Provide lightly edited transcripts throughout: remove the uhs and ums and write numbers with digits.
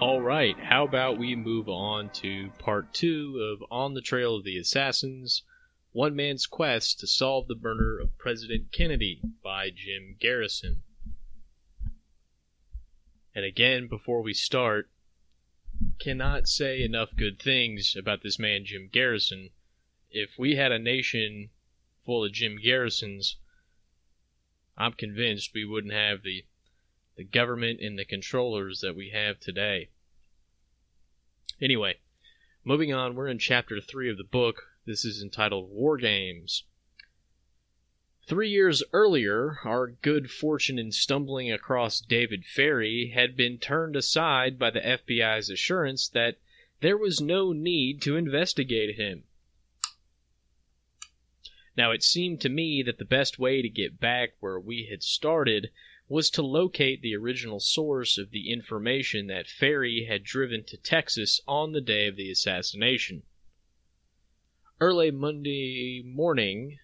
All right, how about we move on to part 2 of On the Trail of the Assassins, One Man's Quest to Solve the Murder of President Kennedy by Jim Garrison. And again, before we start, cannot say enough good things about this man Jim Garrison. If we had a nation full of Jim Garrisons, I'm convinced we wouldn't have the government and the controllers that we have today. Anyway, moving on, we're in chapter 3 of the book. This is entitled War Games. 3 years earlier, our good fortune in stumbling across David Ferrie had been turned aside by the FBI's assurance that there was no need to investigate him. Now, it seemed to me that the best way to get back where we had started was to locate the original source of the information that Ferrie had driven to Texas on the day of the assassination. Early Monday morning,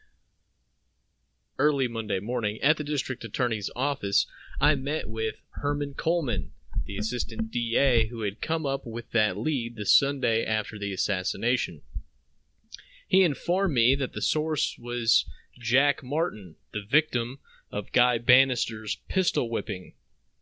at the district attorney's office, I met with Herman Coleman, the assistant DA who had come up with that lead the Sunday after the assassination. He informed me that the source was Jack Martin, the victim of Guy Bannister's pistol whipping.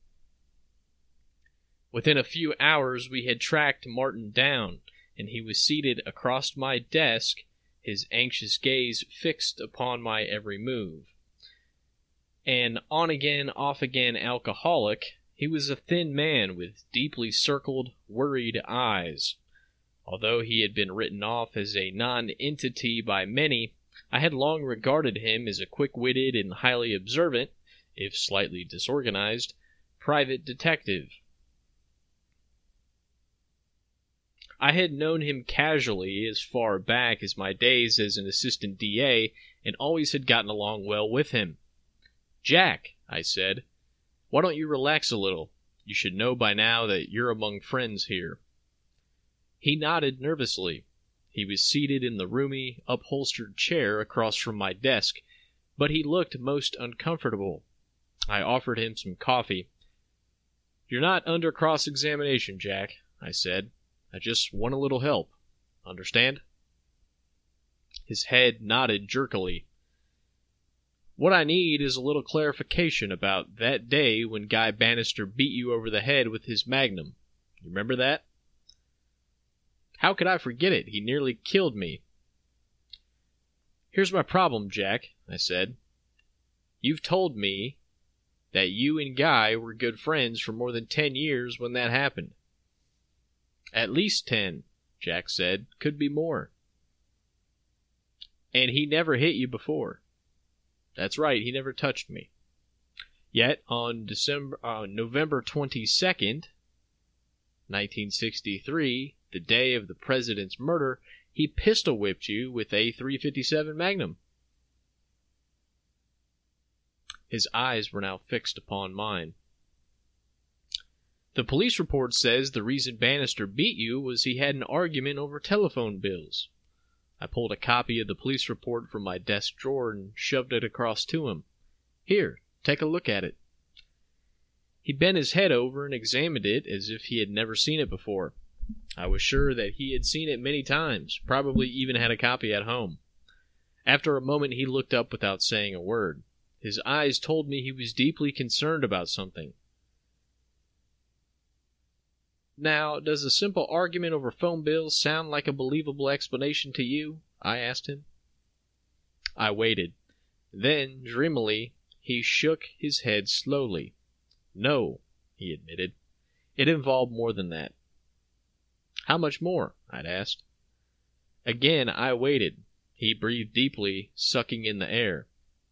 Within a few hours we had tracked Martin down, and he was seated across my desk, his anxious gaze fixed upon my every move. An on-again, off-again alcoholic, he was a thin man with deeply circled, worried eyes. Although he had been written off as a non-entity by many, I had long regarded him as a quick-witted and highly observant, if slightly disorganized, private detective. I had known him casually as far back as my days as an assistant DA, and always had gotten along well with him. "Jack," I said, "why don't you relax a little? You should know by now that you're among friends here." He nodded nervously. He was seated in the roomy, upholstered chair across from my desk, but he looked most uncomfortable. I offered him some coffee. "You're not under cross-examination, Jack," I said. "I just want a little help. Understand?" His head nodded jerkily. "What I need is a little clarification about that day when Guy Bannister beat you over the head with his Magnum. You remember that?" "How could I forget it? He nearly killed me." "Here's my problem, Jack," I said. "You've told me that you and Guy were good friends for more than 10 years when that happened." "At least 10, Jack said. "Could be more." "And he never hit you before." "That's right, he never touched me." Yet on November 22nd, 1963, the day of the president's murder, he pistol-whipped you with a .357 Magnum. His eyes were now fixed upon mine. "The police report says the reason Bannister beat you was he had an argument over telephone bills." I pulled a copy of the police report from my desk drawer and shoved it across to him. "Here, take a look at it." He bent his head over and examined it as if he had never seen it before. I was sure that he had seen it many times, probably even had a copy at home. After a moment he looked up without saying a word. His eyes told me he was deeply concerned about something. "Now, does a simple argument over phone bills sound like a believable explanation to you?" I asked him. I waited. Then, dreamily, he shook his head slowly. "No," he admitted. "It involved more than that." "How much more?" I'd asked. Again I waited. He breathed deeply, sucking in the air.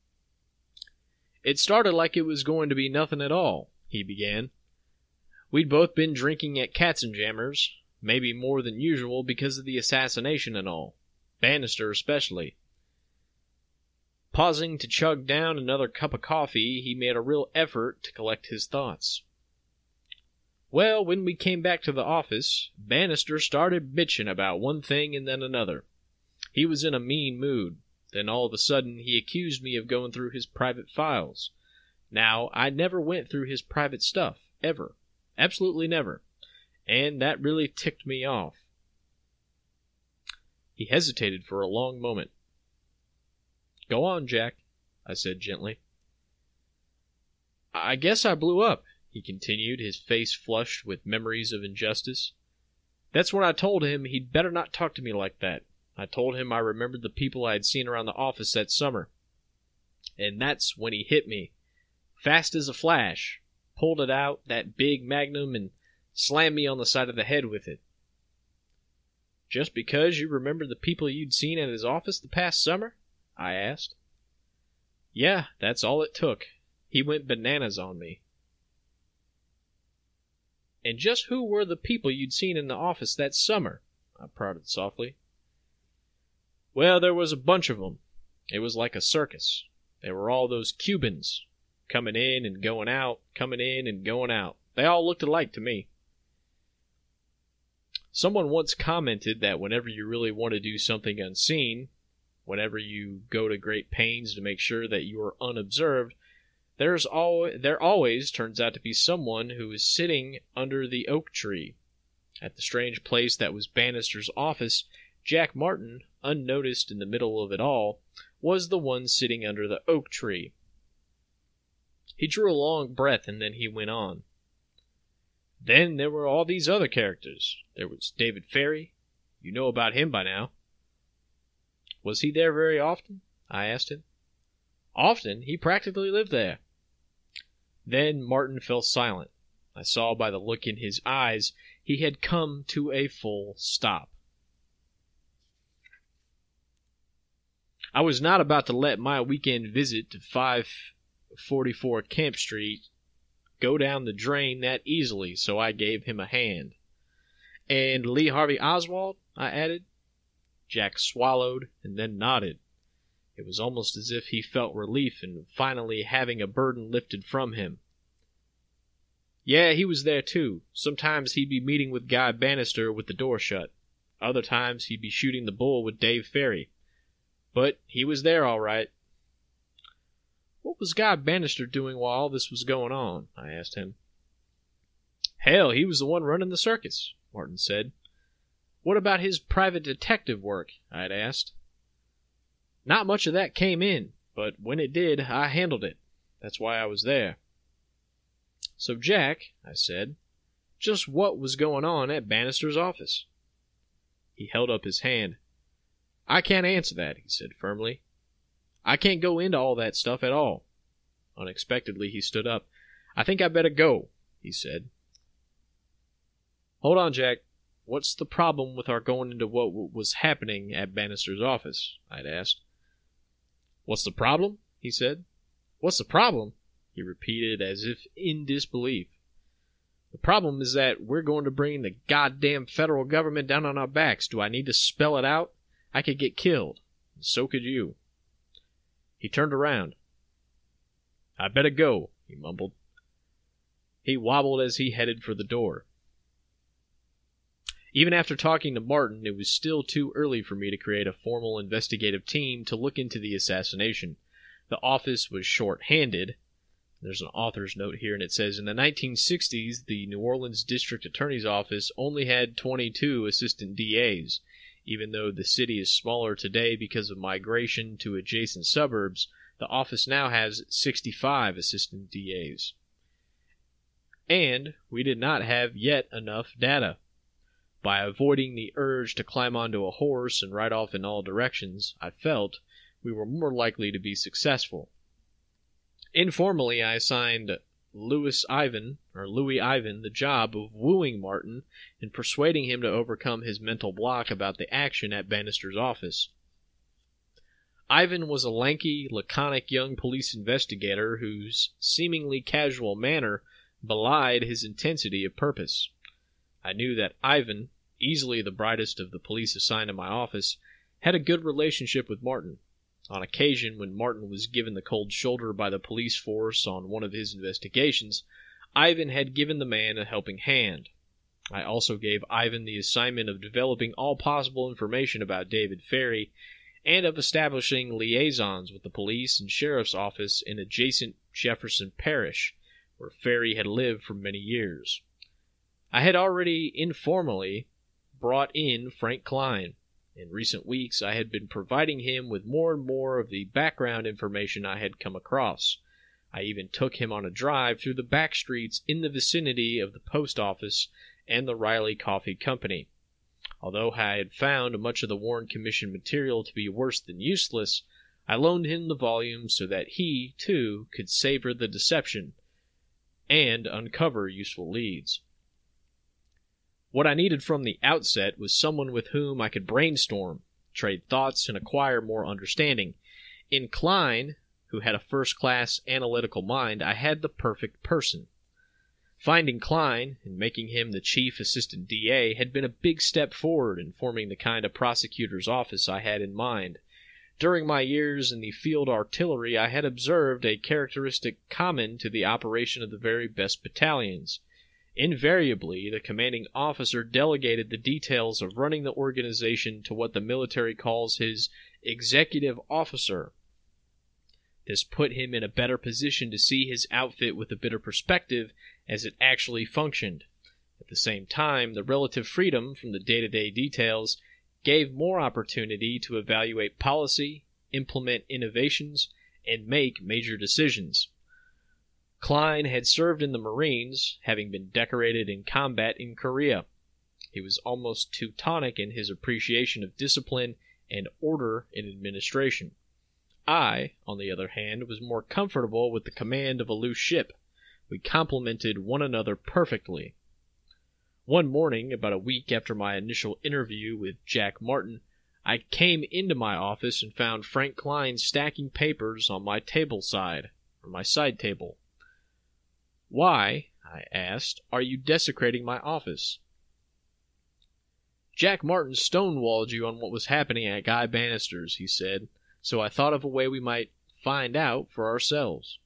"It started like it was going to be nothing at all," he began. "We'd both been drinking at Katzenjammer's, maybe more than usual because of the assassination and all. Bannister especially." Pausing to chug down another cup of coffee, he made a real effort to collect his thoughts. "Well, when we came back to the office, Bannister started bitching about one thing and then another. He was in a mean mood. Then all of a sudden he accused me of going through his private files. Now, I never went through his private stuff, ever. Absolutely never. and that really ticked me off. He hesitated for a long moment. "Go on, Jack," I said gently. "I guess I blew up," he continued, his face flushed with memories of injustice. "That's when I told him he'd better not talk to me like that. I told him I remembered the people I had seen around the office that summer. And that's when he hit me, fast as a flash, pulled it out, that big magnum, and slammed me on the side of the head with it." "Just because you remembered the people you'd seen at his office the past summer?" I asked. "Yeah, that's all it took. He went bananas on me." "And just who were the people you'd seen in the office that summer?" I prodded softly. "Well, there was a bunch of them. It was like a circus. There were all those Cubans, coming in and going out, coming in and going out. They all looked alike to me." Someone once commented that whenever you really want to do something unseen, whenever you go to great pains to make sure that you are unobserved, there always turns out to be someone who is sitting under the oak tree. At the strange place that was Bannister's office, Jack Martin, unnoticed in the middle of it all, was the one sitting under the oak tree. He drew a long breath and then he went on. "Then there were all these other characters. There was David Ferry. You know about him by now." "Was he there very often?" I asked him. "Often. He practically lived there." Then Martin fell silent. I saw by the look in his eyes he had come to a full stop. I was not about to let my weekend visit to 544 Camp Street go down the drain that easily, so I gave him a hand. "And Lee Harvey Oswald?" I added. Jack swallowed and then nodded. It was almost as if he felt relief in finally having a burden lifted from him. "Yeah, he was there too. Sometimes he'd be meeting with Guy Bannister with the door shut. Other times he'd be shooting the bull with Dave Ferry. But he was there all right." "What was Guy Bannister doing while all this was going on?" I asked him. "Hell, he was the one running the circus," Martin said. "What about his private detective work?" I'd asked. "Not much of that came in, but when it did, I handled it. That's why I was there." "So, Jack," I said, "just what was going on at Bannister's office?" He held up his hand. "I can't answer that," he said firmly. "I can't go into all that stuff at all." Unexpectedly, he stood up. "I think I better go," he said. "Hold on, Jack. What's the problem with our going into what was happening at Bannister's office?" I'd asked. "What's the problem?" he said. "What's the problem?" he repeated as if in disbelief. "The problem is that we're going to bring the goddamn federal government down on our backs. Do I need to spell it out? I could get killed, and so could you." He turned around. "I better go," he mumbled. He wobbled as he headed for the door. Even after talking to Martin, it was still too early for me to create a formal investigative team to look into the assassination. The office was short-handed. There's an author's note here, and it says, in the 1960s, the New Orleans District Attorney's Office only had 22 assistant DAs. Even though the city is smaller today because of migration to adjacent suburbs, the office now has 65 assistant DAs. And we did not have yet enough data. By avoiding the urge to climb onto a horse and ride off in all directions, I felt we were more likely to be successful. Informally, I assigned Louis Ivan the job of wooing Martin and persuading him to overcome his mental block about the action at Bannister's office. Ivan was a lanky, laconic young police investigator whose seemingly casual manner belied his intensity of purpose. I knew that Ivan, easily the brightest of the police assigned to my office, had a good relationship with Martin. On occasion, when Martin was given the cold shoulder by the police force on one of his investigations, Ivan had given the man a helping hand. I also gave Ivan the assignment of developing all possible information about David Ferry and of establishing liaisons with the police and sheriff's office in adjacent Jefferson Parish, where Ferry had lived for many years. I had already informally brought in Frank Klein. In recent weeks, I had been providing him with more and more of the background information I had come across. I even took him on a drive through the back streets in the vicinity of the post office and the Riley Coffee Company. Although I had found much of the Warren Commission material to be worse than useless, I loaned him the volume so that he, too, could savor the deception and uncover useful leads. What I needed from the outset was someone with whom I could brainstorm, trade thoughts, and acquire more understanding. In Klein, who had a first-class analytical mind, I had the perfect person. Finding Klein and making him the chief assistant DA had been a big step forward in forming the kind of prosecutor's office I had in mind. During my years in the field artillery, I had observed a characteristic common to the operation of the very best battalions. Invariably, the commanding officer delegated the details of running the organization to what the military calls his executive officer. This put him in a better position to see his outfit with a better perspective as it actually functioned. At the same time, the relative freedom from the day-to-day details gave more opportunity to evaluate policy, implement innovations, and make major decisions. Klein had served in the Marines, having been decorated in combat in Korea. He was almost Teutonic in his appreciation of discipline and order in administration. I, on the other hand, was more comfortable with the command of a loose ship. We complemented one another perfectly. One morning, about a week after my initial interview with Jack Martin, I came into my office and found Frank Klein stacking papers on my my side table. "Why," I asked, "are you desecrating my office?" "Jack Martin stonewalled you on what was happening at Guy Bannister's," he said, "so I thought of a way we might find out for ourselves."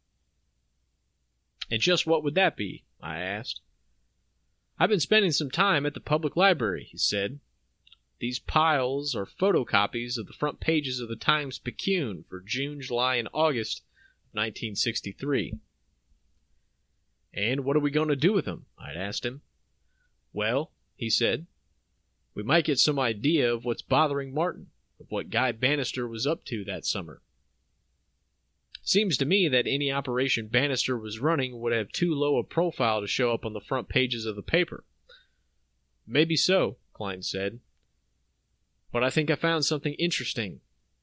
"And just what would that be?" I asked. "I've been spending some time at the public library," he said. "These piles are photocopies of the front pages of the Times-Picayune for June, July, and August of 1963. "And what are we going to do with them?" I'd asked him. "Well," he said, "we might get some idea of what's bothering Martin, of what Guy Bannister was up to that summer. Seems to me that any operation Bannister was running would have too low a profile to show up on the front pages of the paper." "Maybe so," Klein said, "but I think I found something interesting."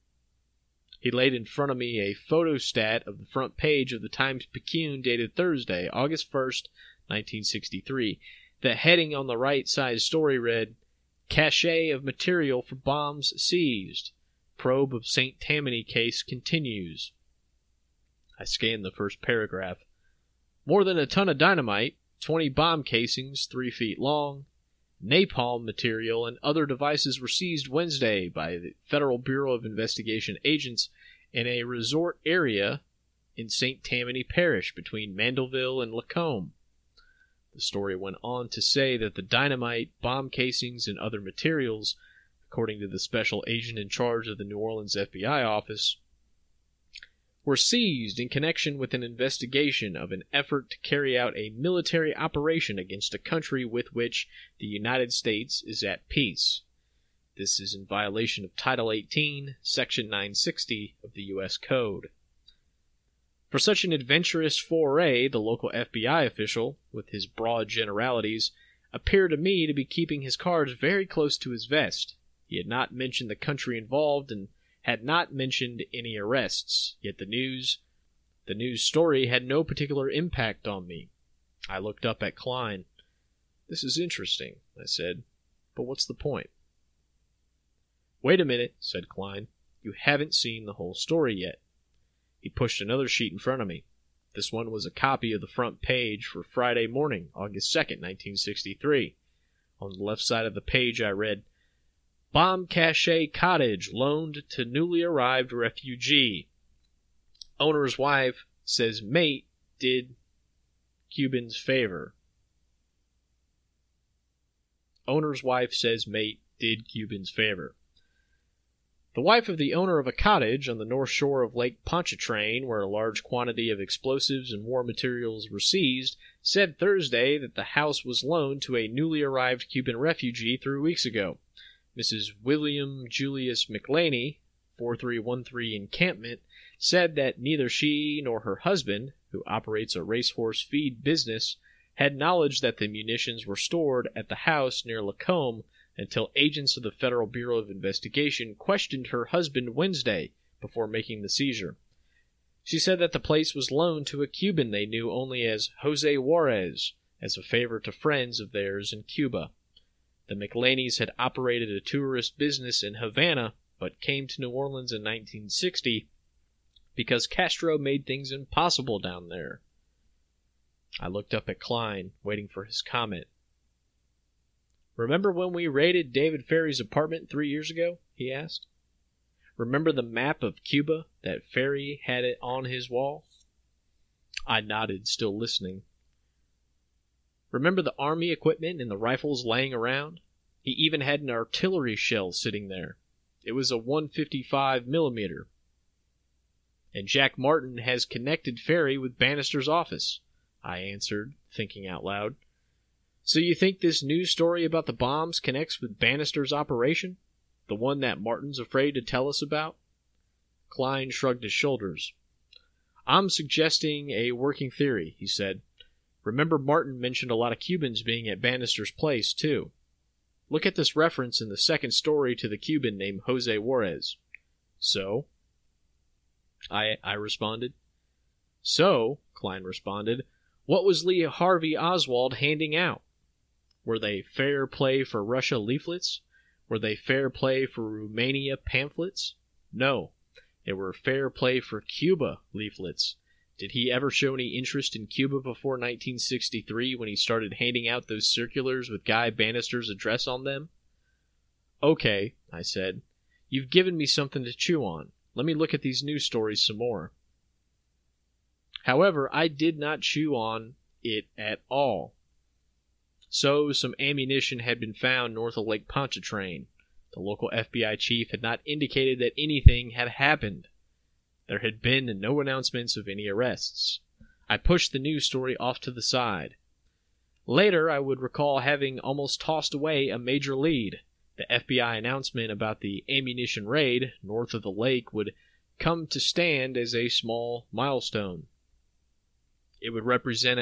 He laid in front of me a photostat of the front page of the Times-Picayune dated Thursday, August 1st, 1963. The heading on the right side story read, "Cache of material for bombs seized. Probe of St. Tammany case continues." I scanned the first paragraph. "More than a ton of dynamite, 20 bomb casings 3 feet long, napalm material, and other devices were seized Wednesday by the Federal Bureau of Investigation agents in a resort area in St. Tammany Parish between Mandeville and Lacombe." The story went on to say that the dynamite, bomb casings, and other materials, according to the special agent in charge of the New Orleans FBI office, were seized in connection with an investigation of an effort to carry out a military operation against a country with which the United States is at peace. This is in violation of Title 18, Section 960 of the U.S. Code. For such an adventurous foray, the local FBI official, with his broad generalities, appeared to me to be keeping his cards very close to his vest. He had not mentioned the country involved and had not mentioned any arrests, yet the news story had no particular impact on me. I looked up at Klein. "This is interesting," I said, "but what's the point?" "Wait a minute," said Klein. "You haven't seen the whole story yet." He pushed another sheet in front of me. This one was a copy of the front page for Friday morning, August 2nd, 1963. On the left side of the page I read, "Bomb cache cottage loaned to newly arrived refugee. Owner's wife says mate did Cubans favor." Owner's wife says mate did Cubans favor. The wife of the owner of a cottage on the north shore of Lake Pontchartrain, where a large quantity of explosives and war materials were seized, said Thursday that the house was loaned to a newly arrived Cuban refugee 3 weeks ago. Mrs. William Julius McLaney, 4313 Encampment, said that neither she nor her husband, who operates a racehorse feed business, had knowledge that the munitions were stored at the house near Lacombe until agents of the Federal Bureau of Investigation questioned her husband Wednesday before making the seizure. She said that the place was loaned to a Cuban they knew only as Jose Juarez, as a favor to friends of theirs in Cuba. The McLaneys had operated a tourist business in Havana, but came to New Orleans in 1960 because Castro made things impossible down there. I looked up at Klein, waiting for his comment. "Remember when we raided David Ferry's apartment 3 years ago?" he asked. "Remember the map of Cuba that Ferry had it on his wall?" I nodded, still listening. "Remember the army equipment and the rifles laying around? He even had an artillery shell sitting there. It was a 155 millimeter. And Jack Martin has connected Ferry with Bannister's office," I answered, thinking out loud. "So you think this news story about the bombs connects with Bannister's operation? The one that Martin's afraid to tell us about?" Klein shrugged his shoulders. "I'm suggesting a working theory," he said. "Remember Martin mentioned a lot of Cubans being at Bannister's place, too. Look at this reference in the second story to the Cuban named Jose Juarez." "So?" I responded. "So," Klein responded, "what was Lee Harvey Oswald handing out? Were they fair play for Russia leaflets? Were they fair play for Romania pamphlets? No, they were fair play for Cuba leaflets. Did he ever show any interest in Cuba before 1963 when he started handing out those circulars with Guy Bannister's address on them?" "Okay," I said. "You've given me something to chew on. Let me look at these news stories some more." However, I did not chew on it at all. So, some ammunition had been found north of Lake Pontchartrain. The local FBI chief had not indicated that anything had happened. There had been no announcements of any arrests. I pushed the news story off to the side. Later, I would recall having almost tossed away a major lead. The FBI announcement about the ammunition raid north of the lake would come to stand as a small milestone. It would represent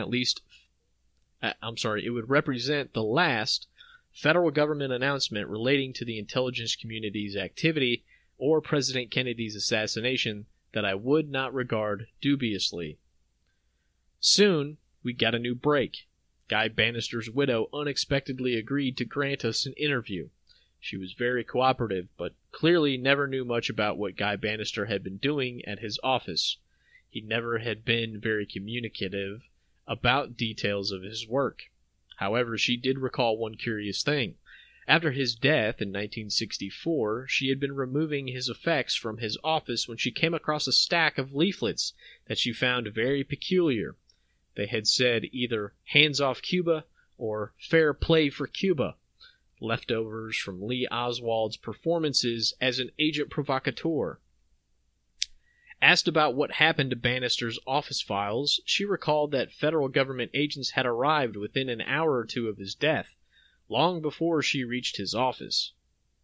the last federal government announcement relating to the intelligence community's activity or President Kennedy's assassination that I would not regard dubiously. Soon, we got a new break. Guy Bannister's widow unexpectedly agreed to grant us an interview. She was very cooperative, but clearly never knew much about what Guy Bannister had been doing at his office. He never had been very communicative about details of his work. However, she did recall one curious thing. After his death in 1964, she had been removing his effects from his office when she came across a stack of leaflets that she found very peculiar. They had said either "Hands off Cuba" or "Fair play for Cuba," leftovers from Lee Oswald's performances as an agent provocateur. Asked about what happened to Bannister's office files, she recalled that federal government agents had arrived within an hour or two of his death, long before she reached his office,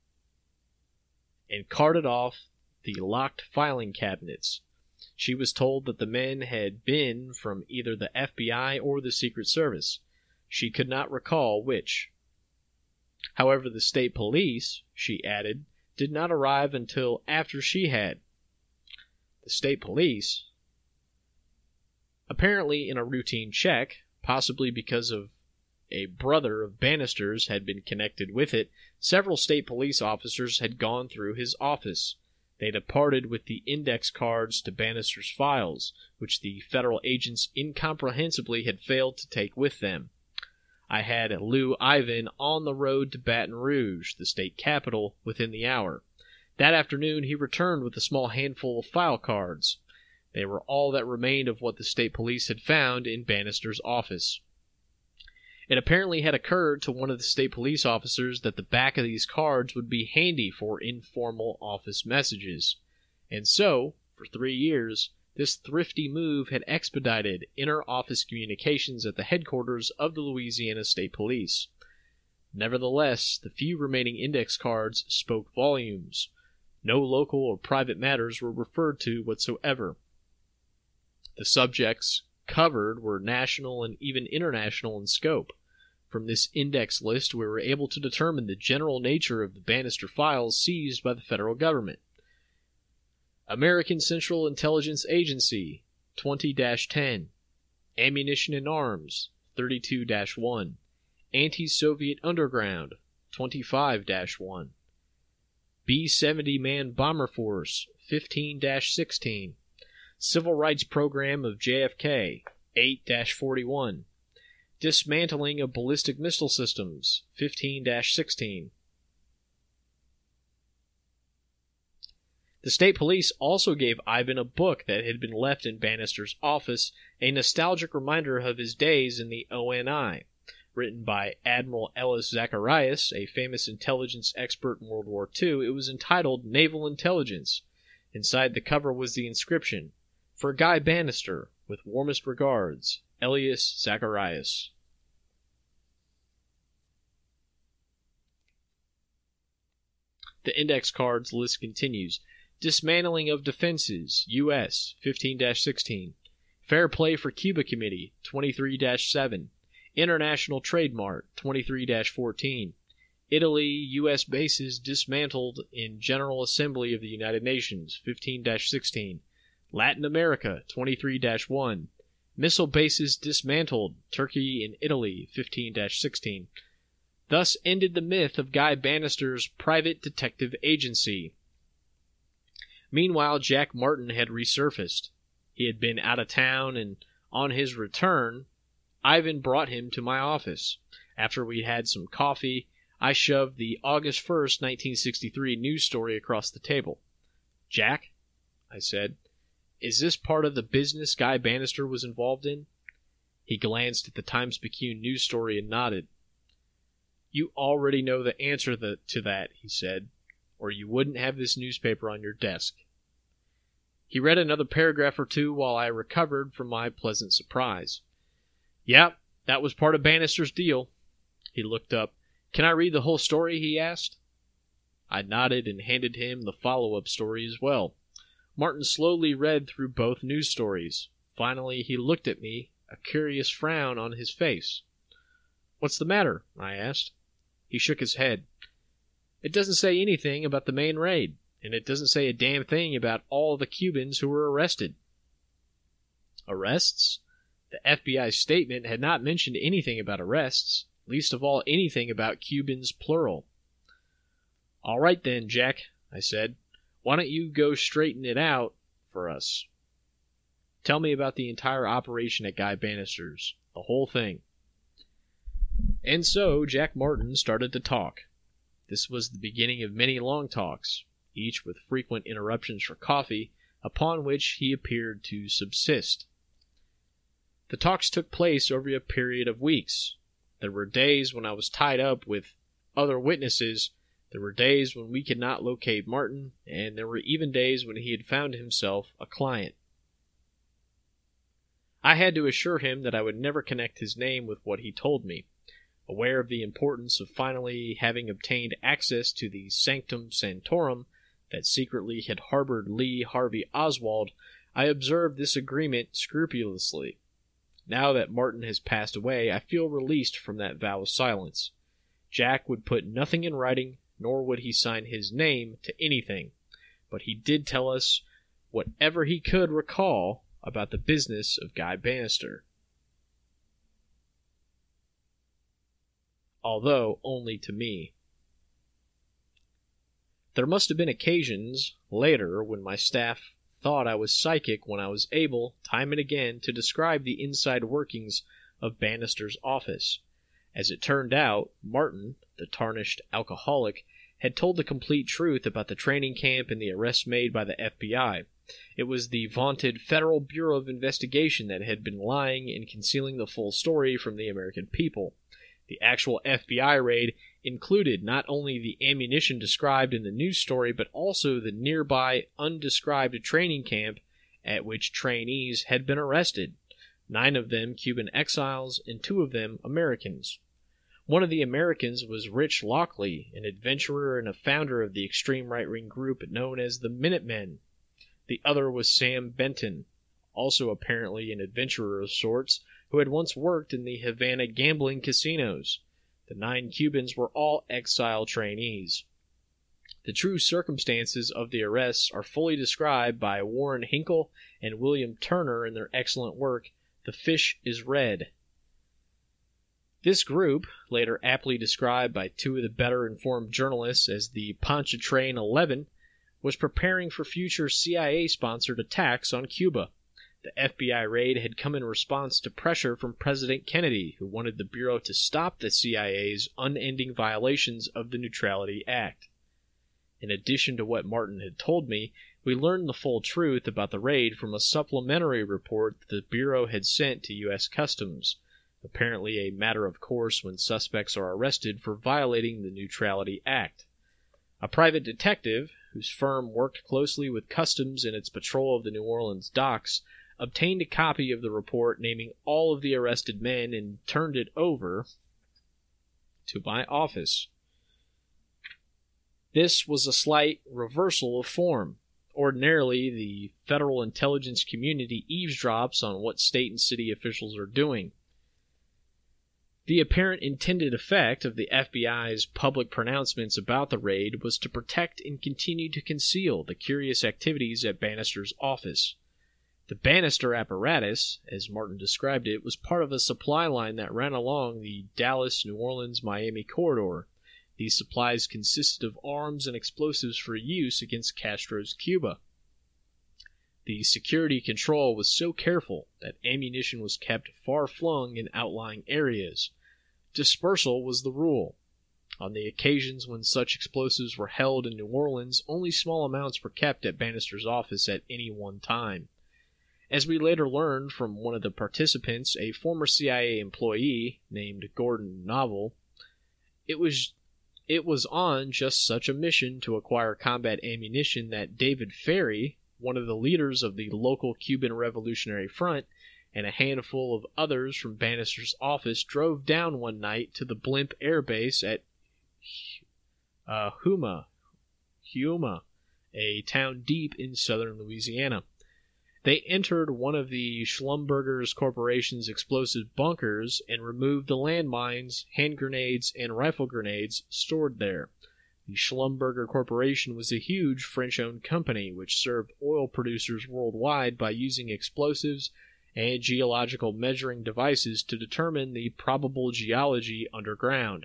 and carted off the locked filing cabinets. She was told that the men had been from either the FBI or the Secret Service. She could not recall which. However, the state police, she added, did not arrive until after she had. The state police? Apparently in a routine check, possibly because of a brother of Bannister's had been connected with it, several state police officers had gone through his office. They departed with the index cards to Bannister's files, which the federal agents incomprehensibly had failed to take with them. I had Lou Ivan on the road to Baton Rouge, the state capital, within the hour. That afternoon he returned with a small handful of file cards. They were all that remained of what the state police had found in Bannister's office. It apparently had occurred to one of the state police officers that the back of these cards would be handy for informal office messages. And so, for 3 years, this thrifty move had expedited inter-office communications at the headquarters of the Louisiana State Police. Nevertheless, the few remaining index cards spoke volumes. No local or private matters were referred to whatsoever. The subjects covered were national and even international in scope. From this index list, we were able to determine the general nature of the Bannister files seized by the federal government. American Central Intelligence Agency, 20-10. Ammunition and Arms, 32-1. Anti-Soviet Underground, 25-1. B-70 Man Bomber Force, 15-16. Civil Rights Program of JFK, 8-41. Dismantling of Ballistic Missile Systems, 15-16. The state police also gave Ivan a book that had been left in Bannister's office, a nostalgic reminder of his days in the ONI, written by Admiral Ellis Zacharias, a famous intelligence expert in World War II. It was entitled Naval Intelligence. Inside the cover was the inscription, "For Guy Bannister, with warmest regards, Elias Zacharias." The index cards list continues. Dismantling of Defenses, U.S., 15-16. Fair Play for Cuba Committee, 23-7. International Trade Mart, 23-14. Italy, U.S. bases dismantled in General Assembly of the United Nations, 15-16. Latin America, 23-1. Missile bases dismantled, Turkey and Italy, 15-16. Thus ended the myth of Guy Bannister's private detective agency. Meanwhile, Jack Martin had resurfaced. He had been out of town, and on his return, Ivan brought him to my office. After we had some coffee, I shoved the August 1st, 1963 news story across the table. "Jack," I said, "is this part of the business Guy Bannister was involved in?" He glanced at the Times-Picayune news story and nodded. "You already know the answer to that," he said, "or you wouldn't have this newspaper on your desk." He read another paragraph or two while I recovered from my pleasant surprise. "Yeah, that was part of Bannister's deal." He looked up. "Can I read the whole story?" he asked. I nodded and handed him the follow-up story as well. Martin slowly read through both news stories. Finally, he looked at me, a curious frown on his face. "What's the matter?" I asked. He shook his head. "It doesn't say anything about the main raid, and it doesn't say a damn thing about all the Cubans who were arrested." Arrests? The FBI statement had not mentioned anything about arrests, least of all anything about Cubans plural. "All right then, Jack," I said. "Why don't you go straighten it out for us? Tell me about the entire operation at Guy Bannister's, the whole thing." And so Jack Martin started to talk. This was the beginning of many long talks, each with frequent interruptions for coffee, upon which he appeared to subsist. The talks took place over a period of weeks. There were days when I was tied up with other witnesses, there were days when we could not locate Martin, and there were even days when he had found himself a client. I had to assure him that I would never connect his name with what he told me. Aware of the importance of finally having obtained access to the sanctum sanctorum that secretly had harbored Lee Harvey Oswald, I observed this agreement scrupulously. Now that Martin has passed away, I feel released from that vow of silence. Jack would put nothing in writing, nor would he sign his name to anything, but he did tell us whatever he could recall about the business of Guy Bannister. Although only to me. There must have been occasions, later, when my staff thought I was psychic when I was able, time and again, to describe the inside workings of Bannister's office. As it turned out, Martin, the tarnished alcoholic, had told the complete truth about the training camp and the arrests made by the FBI. It was the vaunted Federal Bureau of Investigation that had been lying and concealing the full story from the American people. The actual FBI raid included not only the ammunition described in the news story, but also the nearby undescribed training camp at which trainees had been arrested, 9 of them Cuban exiles and 2 of them Americans. One of the Americans was Rich Lockley, an adventurer and a founder of the extreme right-wing group known as the Minutemen. The other was Sam Benton, also apparently an adventurer of sorts, who had once worked in the Havana gambling casinos. The 9 Cubans were all exile trainees. The true circumstances of the arrests are fully described by Warren Hinkle and William Turner in their excellent work, The Fish is Red. This group, later aptly described by 2 of the better-informed journalists as the Pontchartrain 11, was preparing for future CIA-sponsored attacks on Cuba. The FBI raid had come in response to pressure from President Kennedy, who wanted the Bureau to stop the CIA's unending violations of the Neutrality Act. In addition to what Martin had told me, we learned the full truth about the raid from a supplementary report that the Bureau had sent to U.S. Customs, apparently a matter of course when suspects are arrested for violating the Neutrality Act. A private detective, whose firm worked closely with Customs in its patrol of the New Orleans docks, obtained a copy of the report naming all of the arrested men and turned it over to my office. This was a slight reversal of form. Ordinarily, the federal intelligence community eavesdrops on what state and city officials are doing. The apparent intended effect of the FBI's public pronouncements about the raid was to protect and continue to conceal the curious activities at Bannister's office. The Bannister apparatus, as Martin described it, was part of a supply line that ran along the Dallas, New Orleans, Miami corridor. These supplies consisted of arms and explosives for use against Castro's Cuba. The security control was so careful that ammunition was kept far-flung in outlying areas. Dispersal was the rule. On the occasions when such explosives were held in New Orleans, only small amounts were kept at Bannister's office at any one time. As we later learned from one of the participants, a former CIA employee named Gordon Novel, it was on just such a mission to acquire combat ammunition that David Ferry, one of the leaders of the local Cuban Revolutionary Front, and a handful of others from Bannister's office drove down one night to the Blimp Air Base at Huma, a town deep in southern Louisiana. They entered one of the Schlumberger Corporation's explosive bunkers and removed the landmines, hand grenades, and rifle grenades stored there. The Schlumberger Corporation was a huge French-owned company which served oil producers worldwide by using explosives and geological measuring devices to determine the probable geology underground.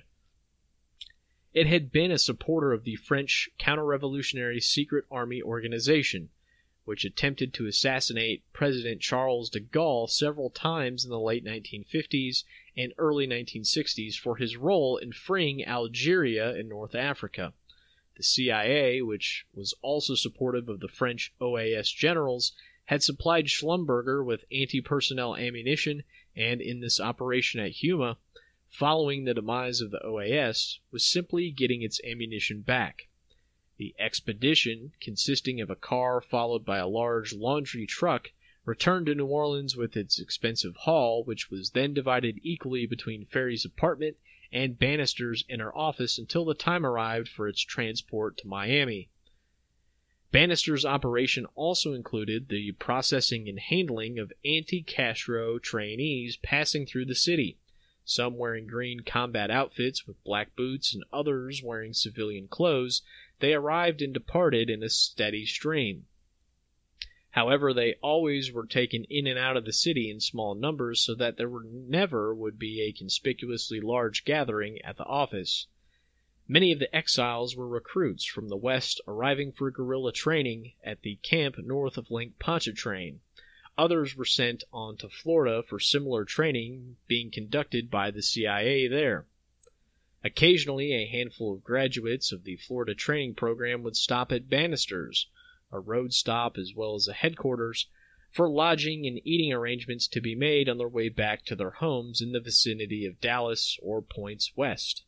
It had been a supporter of the French counter-revolutionary secret army organization, which attempted to assassinate President Charles de Gaulle several times in the late 1950s and early 1960s for his role in freeing Algeria in North Africa. The CIA, which was also supportive of the French OAS generals, had supplied Schlumberger with anti-personnel ammunition, and in this operation at Huma, following the demise of the OAS, was simply getting its ammunition back. The expedition, consisting of a car followed by a large laundry truck, returned to New Orleans with its expensive haul, which was then divided equally between Ferry's apartment and Bannister's inner office until the time arrived for its transport to Miami. Bannister's operation also included the processing and handling of anti-Castro trainees passing through the city, some wearing green combat outfits with black boots and others wearing civilian clothes. They arrived and departed in a steady stream. However, they always were taken in and out of the city in small numbers so that there never would be a conspicuously large gathering at the office. Many of the exiles were recruits from the West arriving for guerrilla training at the camp north of Lake Pontchartrain. Others were sent on to Florida for similar training being conducted by the CIA there. Occasionally, a handful of graduates of the Florida training program would stop at Bannister's, a road stop as well as a headquarters, for lodging and eating arrangements to be made on their way back to their homes in the vicinity of Dallas or points west.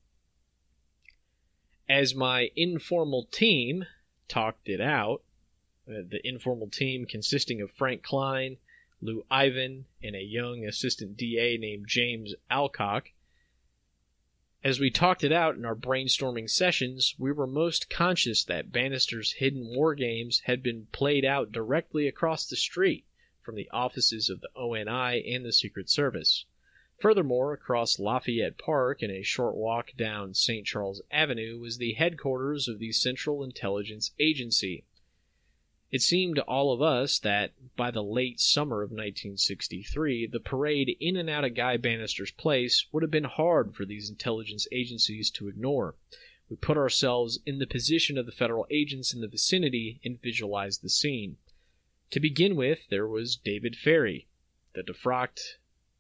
As my informal team talked it out, the informal team consisting of Frank Klein, Lou Ivan, and a young assistant DA named James Alcock, as we talked it out in our brainstorming sessions, we were most conscious that Bannister's hidden war games had been played out directly across the street from the offices of the ONI and the Secret Service. Furthermore, across Lafayette Park and a short walk down St. Charles Avenue was the headquarters of the Central Intelligence Agency. It seemed to all of us that, by the late summer of 1963, the parade in and out of Guy Bannister's place would have been hard for these intelligence agencies to ignore. We put ourselves in the position of the federal agents in the vicinity and visualized the scene. To begin with, there was David Ferry, the defrocked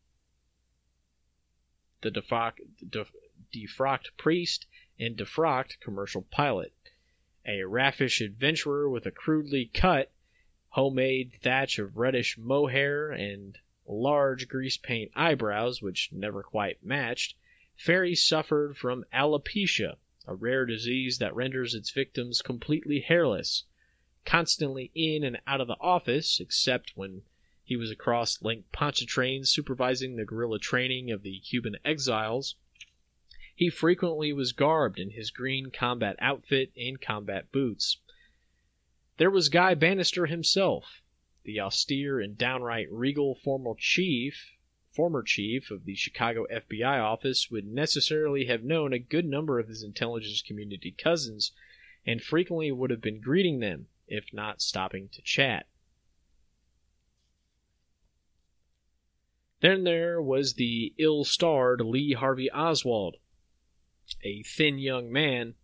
priest and defrocked commercial pilot. A raffish adventurer with a crudely cut, homemade thatch of reddish mohair and large grease paint eyebrows which never quite matched, Ferry suffered from alopecia, a rare disease that renders its victims completely hairless. Constantly in and out of the office, except when he was across Lake Pontchartrain supervising the guerrilla training of the Cuban exiles, he frequently was garbed in his green combat outfit and combat boots. There was Guy Bannister himself, the austere and downright regal former chief of the Chicago FBI office, would necessarily have known a good number of his intelligence community cousins, and frequently would have been greeting them, if not stopping to chat. Then there was the ill-starred Lee Harvey Oswald, a thin young man,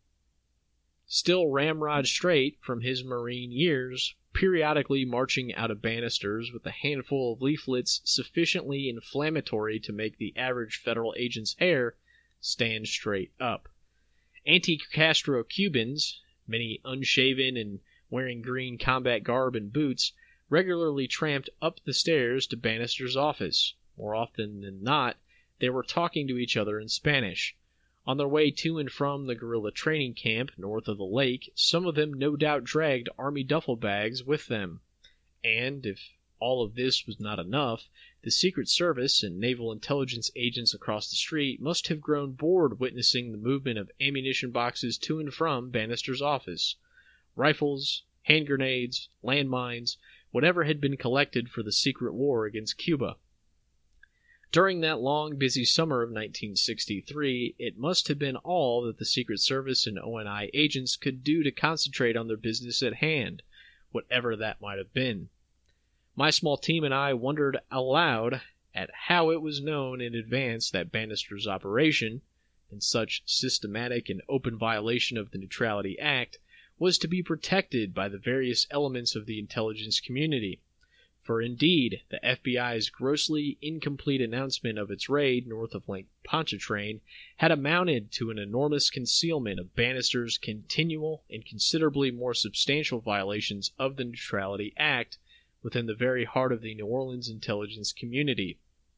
still ramrod straight from his Marine years, periodically marching out of Bannister's with a handful of leaflets sufficiently inflammatory to make the average federal agent's hair stand straight up. Anti-Castro Cubans, many unshaven and wearing green combat garb and boots, regularly tramped up the stairs to Bannister's office. More often than not, they were talking to each other in Spanish. On their way to and from the guerrilla training camp north of the lake, some of them no doubt dragged army duffel bags with them. And, if all of this was not enough, the Secret Service and naval intelligence agents across the street must have grown bored witnessing the movement of ammunition boxes to and from Bannister's office. Rifles, hand grenades, landmines, whatever had been collected for the secret war against Cuba. During that long, busy summer of 1963, it must have been all that the Secret Service and ONI agents could do to concentrate on their business at hand, whatever that might have been. My small team and I wondered aloud at how it was known in advance that Bannister's operation, in such systematic and open violation of the Neutrality Act, was to be protected by the various elements of the intelligence community. For indeed, the FBI's grossly incomplete announcement of its raid north of Lake Pontchartrain had amounted to an enormous concealment of Bannister's continual and considerably more substantial violations of the Neutrality Act within the very heart of the New Orleans intelligence community.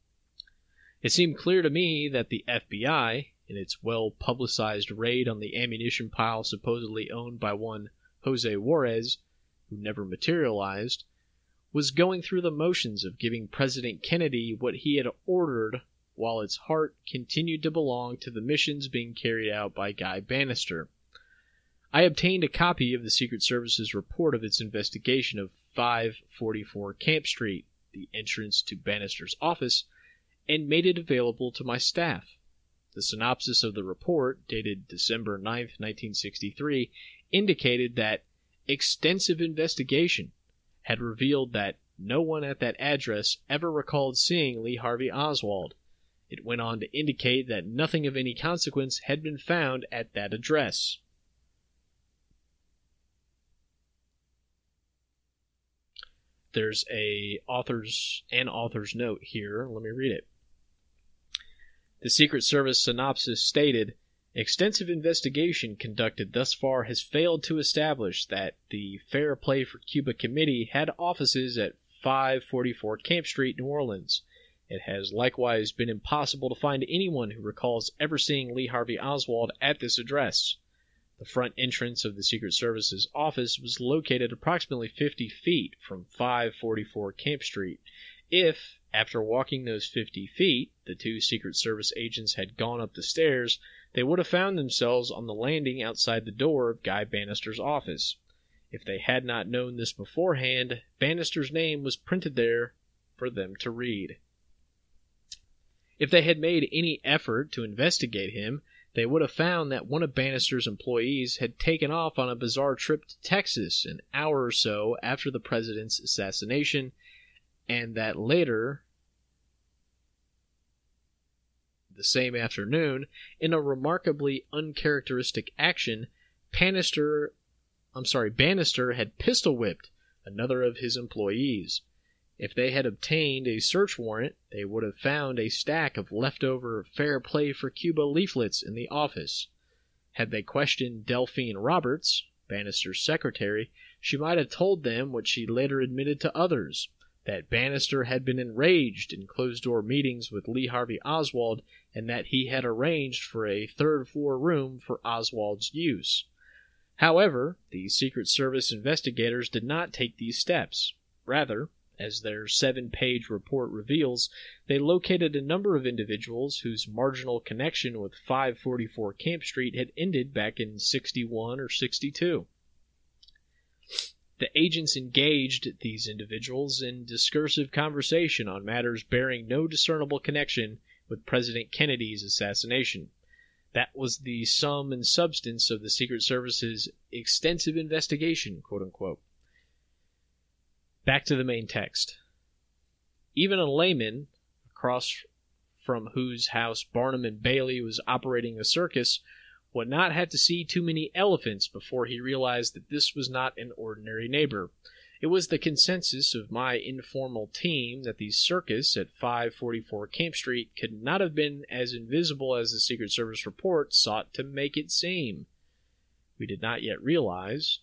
It seemed clear to me that the FBI, in its well-publicized raid on the ammunition pile supposedly owned by one Jose Juarez, who never materialized, was going through the motions of giving President Kennedy what he had ordered, while its heart continued to belong to the missions being carried out by Guy Bannister. I obtained a copy of the Secret Service's report of its investigation of 544 Camp Street, the entrance to Bannister's office, and made it available to my staff. The synopsis of the report, dated December 9, 1963, indicated that extensive investigation had revealed that no one at that address ever recalled seeing Lee Harvey Oswald. It went on to indicate that nothing of any consequence had been found at that address. There's an author's note here. Let me read it. The Secret Service synopsis stated, Extensive investigation conducted thus far has failed to establish that the Fair Play for Cuba Committee had offices at 544 Camp Street, New Orleans. It has likewise been impossible to find anyone who recalls ever seeing Lee Harvey Oswald at this address. The front entrance of the Secret Service's office was located approximately 50 feet from 544 Camp Street. If, after walking those 50 feet, the two Secret Service agents had gone up the stairs, they would have found themselves on the landing outside the door of Guy Bannister's office. If they had not known this beforehand, Bannister's name was printed there for them to read. If they had made any effort to investigate him, they would have found that one of Bannister's employees had taken off on a bizarre trip to Texas an hour or so after the president's assassination, and that later, the same afternoon, in a remarkably uncharacteristic action, Bannister had pistol-whipped another of his employees. If they had obtained a search warrant, they would have found a stack of leftover Fair Play for Cuba leaflets in the office. Had they questioned Delphine Roberts, Bannister's secretary, she might have told them what she later admitted to others, that Bannister had been enraged in closed-door meetings with Lee Harvey Oswald and that he had arranged for a third-floor room for Oswald's use. However, the Secret Service investigators did not take these steps. Rather, as their 7-page report reveals, they located a number of individuals whose marginal connection with 544 Camp Street had ended back in 61 or 62. The agents engaged these individuals in discursive conversation on matters bearing no discernible connection with President Kennedy's assassination. That was the sum and substance of the Secret Service's extensive investigation, quote-unquote. Back to the main text. Even a layman, across from whose house Barnum and Bailey was operating a circus, would not have to see too many elephants before he realized that this was not an ordinary neighbor. It was the consensus of my informal team that the circus at 544 Camp Street could not have been as invisible as the Secret Service report sought to make it seem. We did not yet realize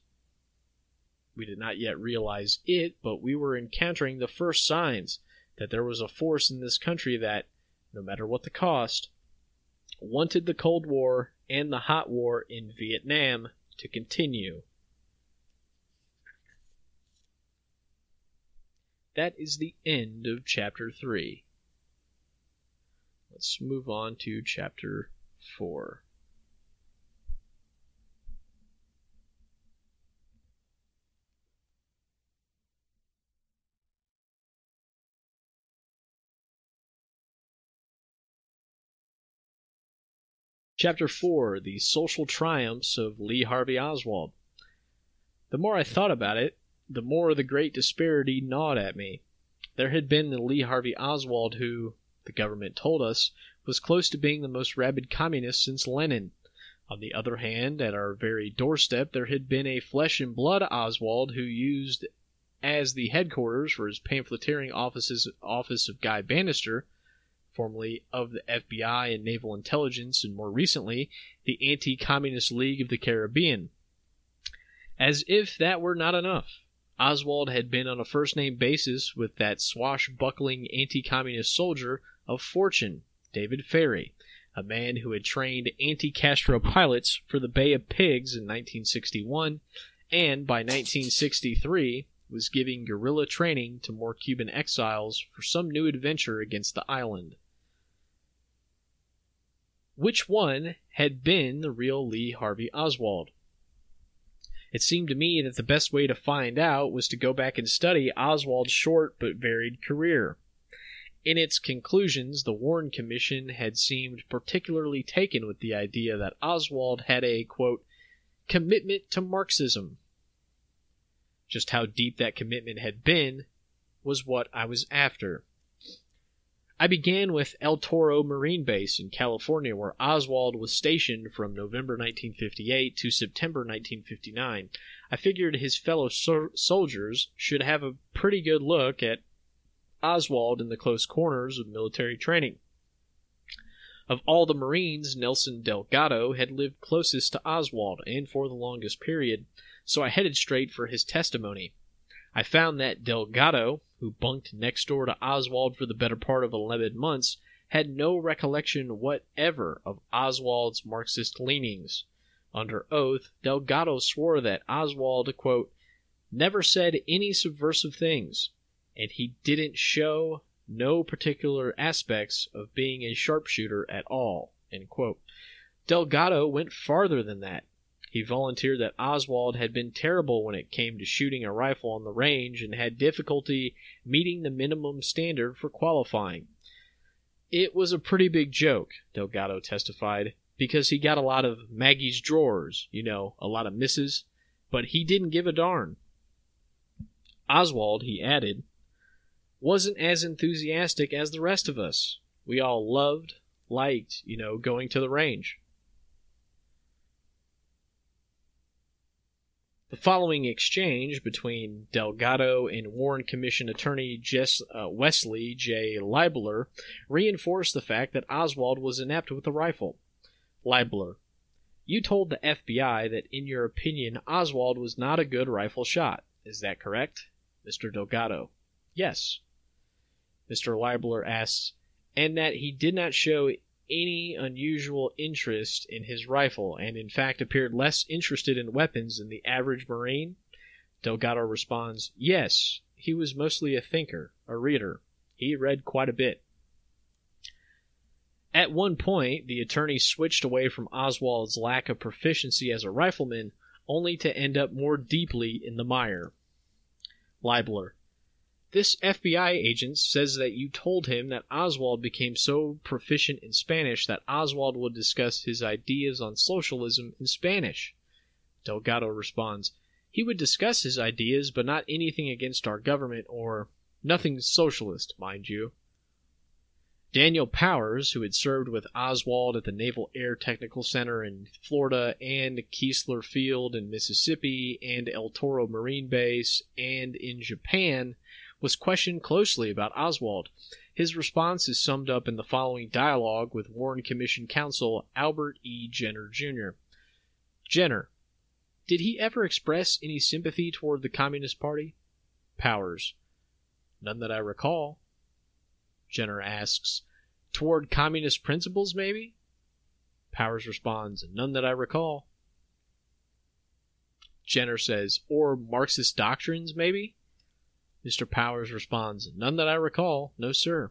it, but we were encountering the first signs that there was a force in this country that, no matter what the cost, wanted the Cold War and the Hot War in Vietnam to continue. That is the end of Chapter 3. Let's move on to Chapter 4. Chapter 4, The Social Triumphs of Lee Harvey Oswald. The more I thought about it, the more the great disparity gnawed at me. There had been the Lee Harvey Oswald who, the government told us, was close to being the most rabid communist since Lenin. On the other hand, at our very doorstep, there had been a flesh-and-blood Oswald who used as the headquarters for his pamphleteering office of Guy Bannister, formerly of the FBI and Naval Intelligence, and more recently, the Anti-Communist League of the Caribbean. As if that were not enough, Oswald had been on a first-name basis with that swashbuckling anti-communist soldier of fortune, David Ferrie, a man who had trained anti-Castro pilots for the Bay of Pigs in 1961, and by 1963 was giving guerrilla training to more Cuban exiles for some new adventure against the island. Which one had been the real Lee Harvey Oswald? It seemed to me that the best way to find out was to go back and study Oswald's short but varied career. In its conclusions, the Warren Commission had seemed particularly taken with the idea that Oswald had a, quote, commitment to Marxism. Just how deep that commitment had been was what I was after. I began with El Toro Marine Base in California, where Oswald was stationed from November 1958 to September 1959. I figured his fellow soldiers should have a pretty good look at Oswald in the close corners of military training. Of all the Marines, Nelson Delgado had lived closest to Oswald and for the longest period, so I headed straight for his testimony. I found that Delgado, who bunked next door to Oswald for the better part of 11 months, had no recollection whatever of Oswald's Marxist leanings. Under oath, Delgado swore that Oswald, quote, never said any subversive things, and he didn't show no particular aspects of being a sharpshooter at all, end quote. Delgado went farther than that. He volunteered that Oswald had been terrible when it came to shooting a rifle on the range and had difficulty meeting the minimum standard for qualifying. It was a pretty big joke, Delgado testified, because he got a lot of Maggie's drawers, a lot of misses, but he didn't give a darn. Oswald, he added, wasn't as enthusiastic as the rest of us. We all liked, going to the range. The following exchange between Delgado and Warren Commission attorney Wesley J. Leibler reinforced the fact that Oswald was inept with the rifle. Leibler: you told the FBI that in your opinion Oswald was not a good rifle shot. Is that correct? Mr. Delgado: yes. Mr. Leibler asks, and that he did not show any unusual interest in his rifle, and in fact appeared less interested in weapons than the average Marine? Delgado responds, yes, he was mostly a thinker, a reader. He read quite a bit. At one point, the attorney switched away from Oswald's lack of proficiency as a rifleman, only to end up more deeply in the mire. Leibler: this FBI agent says that you told him that Oswald became so proficient in Spanish that Oswald would discuss his ideas on socialism in Spanish. Delgado responds, he would discuss his ideas, but not anything against our government or nothing socialist, mind you. Daniel Powers, who had served with Oswald at the Naval Air Technical Center in Florida and Keesler Field in Mississippi and El Toro Marine Base and in Japan, was questioned closely about Oswald. His response is summed up in the following dialogue with Warren Commission counsel Albert E. Jenner, Jr. Jenner: did he ever express any sympathy toward the Communist Party? Powers: none that I recall. Jenner asks, toward communist principles, maybe? Powers responds, none that I recall. Jenner says, or Marxist doctrines, maybe? Mr. Powers responds, none that I recall. No, sir.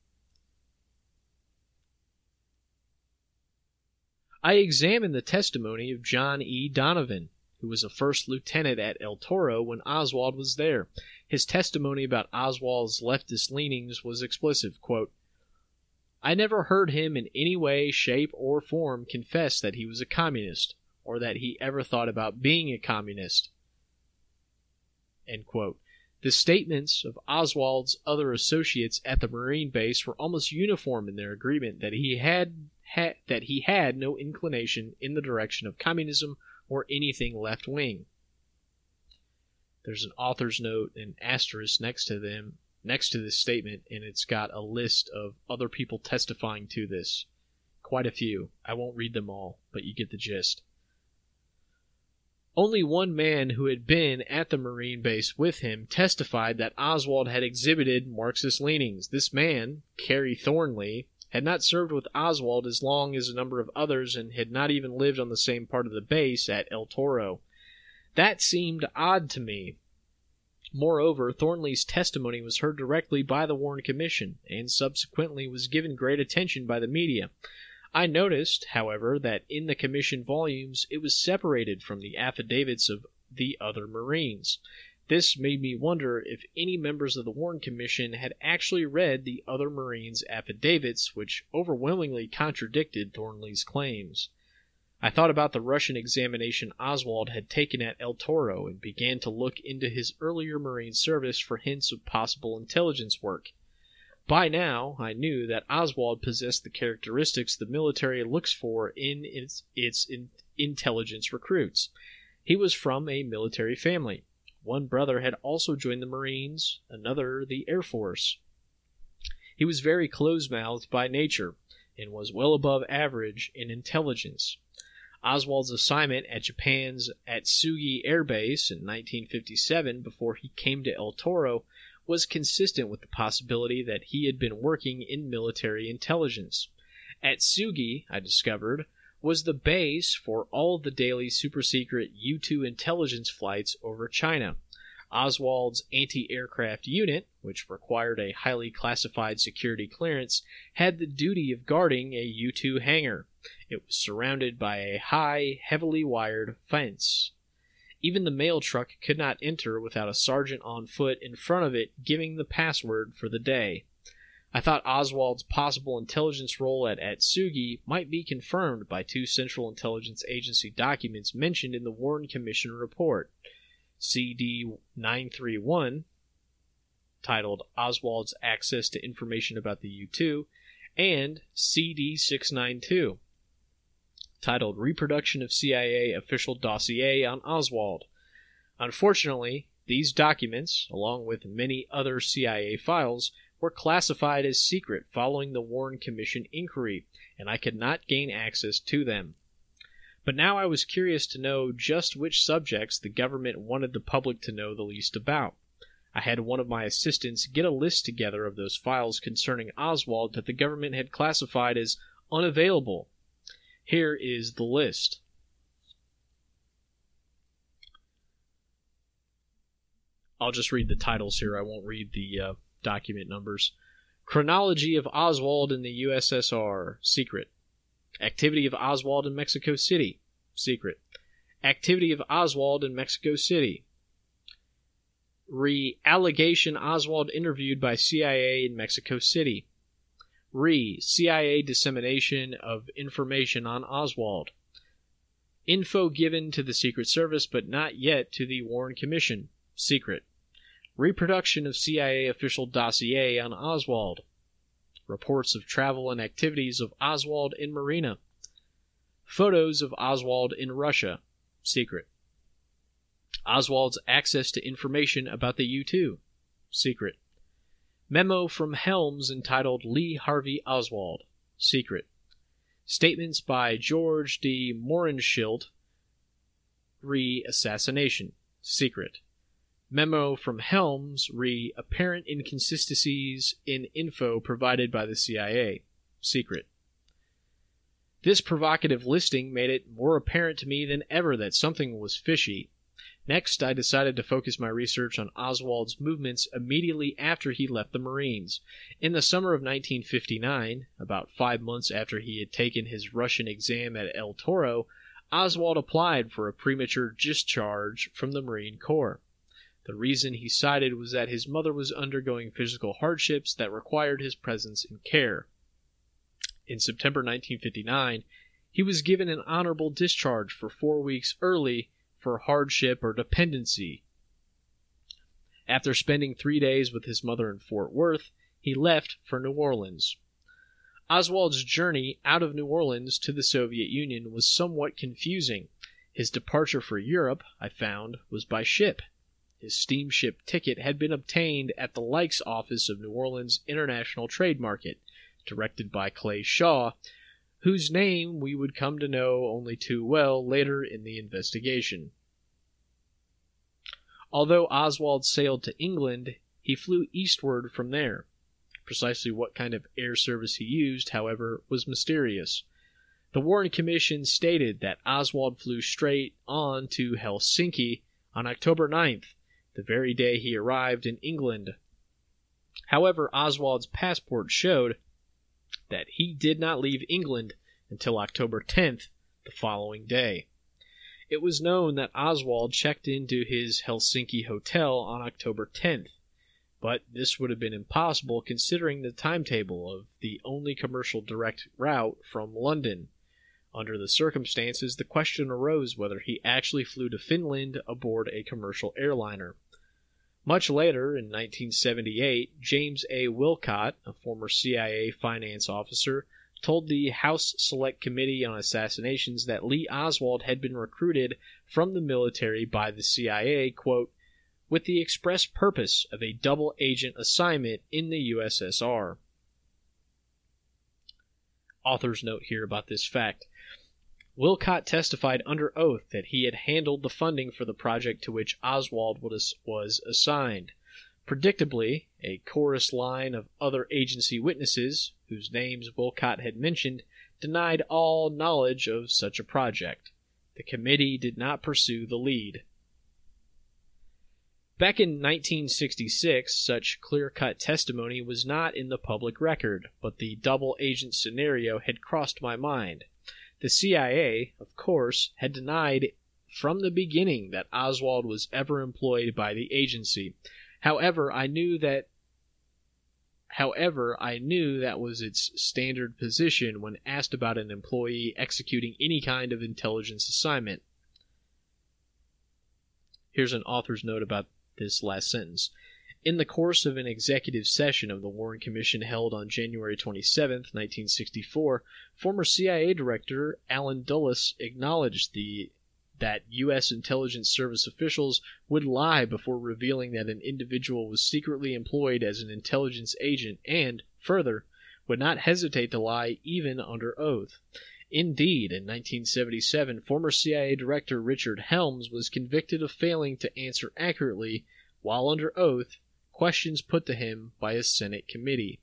I examined the testimony of John E. Donovan, who was a first lieutenant at El Toro when Oswald was there. His testimony about Oswald's leftist leanings was explicit, quote, I never heard him in any way, shape, or form confess that he was a communist, or that he ever thought about being a communist. End quote. The statements of Oswald's other associates at the Marine base were almost uniform in their agreement that he had no inclination in the direction of communism or anything left-wing. There's an author's note and asterisk next to this statement, and it's got a list of other people testifying to this. Quite a few. I won't read them all, but you get the gist. Only one man who had been at the Marine base with him testified that Oswald had exhibited Marxist leanings. This man, Kerry Thornley, had not served with Oswald as long as a number of others and had not even lived on the same part of the base at El Toro. That seemed odd to me. Moreover, Thornley's testimony was heard directly by the Warren Commission and subsequently was given great attention by the media. I noticed, however, that in the Commission volumes it was separated from the affidavits of the other Marines. This made me wonder if any members of the Warren Commission had actually read the other Marines' affidavits, which overwhelmingly contradicted Thornley's claims. I thought about the Russian examination Oswald had taken at El Toro and began to look into his earlier Marine service for hints of possible intelligence work. By now, I knew that Oswald possessed the characteristics the military looks for in its intelligence recruits. He was from a military family. One brother had also joined the Marines, another the Air Force. He was very close-mouthed by nature. and was well above average in intelligence. Oswald's assignment at Japan's Atsugi Air Base in 1957, before he came to El Toro, was consistent with the possibility that he had been working in military intelligence. Atsugi, I discovered, was the base for all of the daily super-secret U-2 intelligence flights over China. Oswald's anti-aircraft unit, which required a highly classified security clearance, had the duty of guarding a U-2 hangar. It was surrounded by a high, heavily wired fence. Even the mail truck could not enter without a sergeant on foot in front of it giving the password for the day. I thought Oswald's possible intelligence role at Atsugi might be confirmed by two Central Intelligence Agency documents mentioned in the Warren Commission report. CD 931, titled Oswald's Access to Information about the U-2, and CD 692, titled Reproduction of CIA Official Dossier on Oswald. Unfortunately, these documents, along with many other CIA files, were classified as secret following the Warren Commission inquiry, and I could not gain access to them. But now I was curious to know just which subjects the government wanted the public to know the least about. I had one of my assistants get a list together of those files concerning Oswald that the government had classified as unavailable. Here is the list. I'll just read the titles here. I won't read the document numbers. Chronology of Oswald in the USSR, secret. Activity of Oswald in Mexico City, secret. Activity of Oswald in Mexico City. Allegation Oswald interviewed by CIA in Mexico City. CIA dissemination of information on Oswald. Info given to the Secret Service but not yet to the Warren Commission, secret. Reproduction of CIA official dossier on Oswald. Reports of travel and activities of Oswald in Marina. Photos of Oswald in Russia, secret. Oswald's access to information about the U-2, secret. Memo from Helms entitled Lee Harvey Oswald, secret. Statements by George D. Mohrenschildt, re-assassination, secret. Memo from Helms re apparent inconsistencies in info provided by the CIA, secret. This provocative listing made it more apparent to me than ever that something was fishy. Next, I decided to focus my research on Oswald's movements immediately after he left the Marines. In the summer of 1959, about 5 months after he had taken his Russian exam at El Toro, Oswald applied for a premature discharge from the Marine Corps. The reason he cited was that his mother was undergoing physical hardships that required his presence and care. In September 1959, he was given an honorable discharge for 4 weeks early for hardship or dependency. After spending 3 days with his mother in Fort Worth, he left for New Orleans. Oswald's journey out of New Orleans to the Soviet Union was somewhat confusing. His departure for Europe, I found, was by ship. His steamship ticket had been obtained at the Likes office of New Orleans International Trade Market, directed by Clay Shaw, whose name we would come to know only too well later in the investigation. Although Oswald sailed to England, he flew eastward from there. Precisely what kind of air service he used, however, was mysterious. The Warren Commission stated that Oswald flew straight on to Helsinki on October 9th, the very day he arrived in England. However, Oswald's passport showed that he did not leave England until October 10th, the following day. It was known that Oswald checked into his Helsinki hotel on October 10th, but this would have been impossible considering the timetable of the only commercial direct route from London. Under the circumstances, the question arose whether he actually flew to Finland aboard a commercial airliner. Much later, in 1978, James A. Wilcott, a former CIA finance officer, told the House Select Committee on Assassinations that Lee Oswald had been recruited from the military by the CIA, quote, with the express purpose of a double agent assignment in the USSR. Author's note here about this fact. Wilcott testified under oath that he had handled the funding for the project to which Oswald was assigned. Predictably, a chorus line of other agency witnesses, whose names Wilcott had mentioned, denied all knowledge of such a project. The committee did not pursue the lead. Back in 1966, such clear-cut testimony was not in the public record, but the double agent scenario had crossed my mind. The CIA, of course, had denied from the beginning that Oswald was ever employed by the agency. However, I knew that was its standard position when asked about an employee executing any kind of intelligence assignment. Here's an author's note about this last sentence. In the course of an executive session of the Warren Commission held on January 27, 1964, former CIA Director Allen Dulles acknowledged that U.S. intelligence service officials would lie before revealing that an individual was secretly employed as an intelligence agent and, further, would not hesitate to lie even under oath. Indeed, in 1977, former CIA Director Richard Helms was convicted of failing to answer accurately, while under oath, questions put to him by a Senate committee.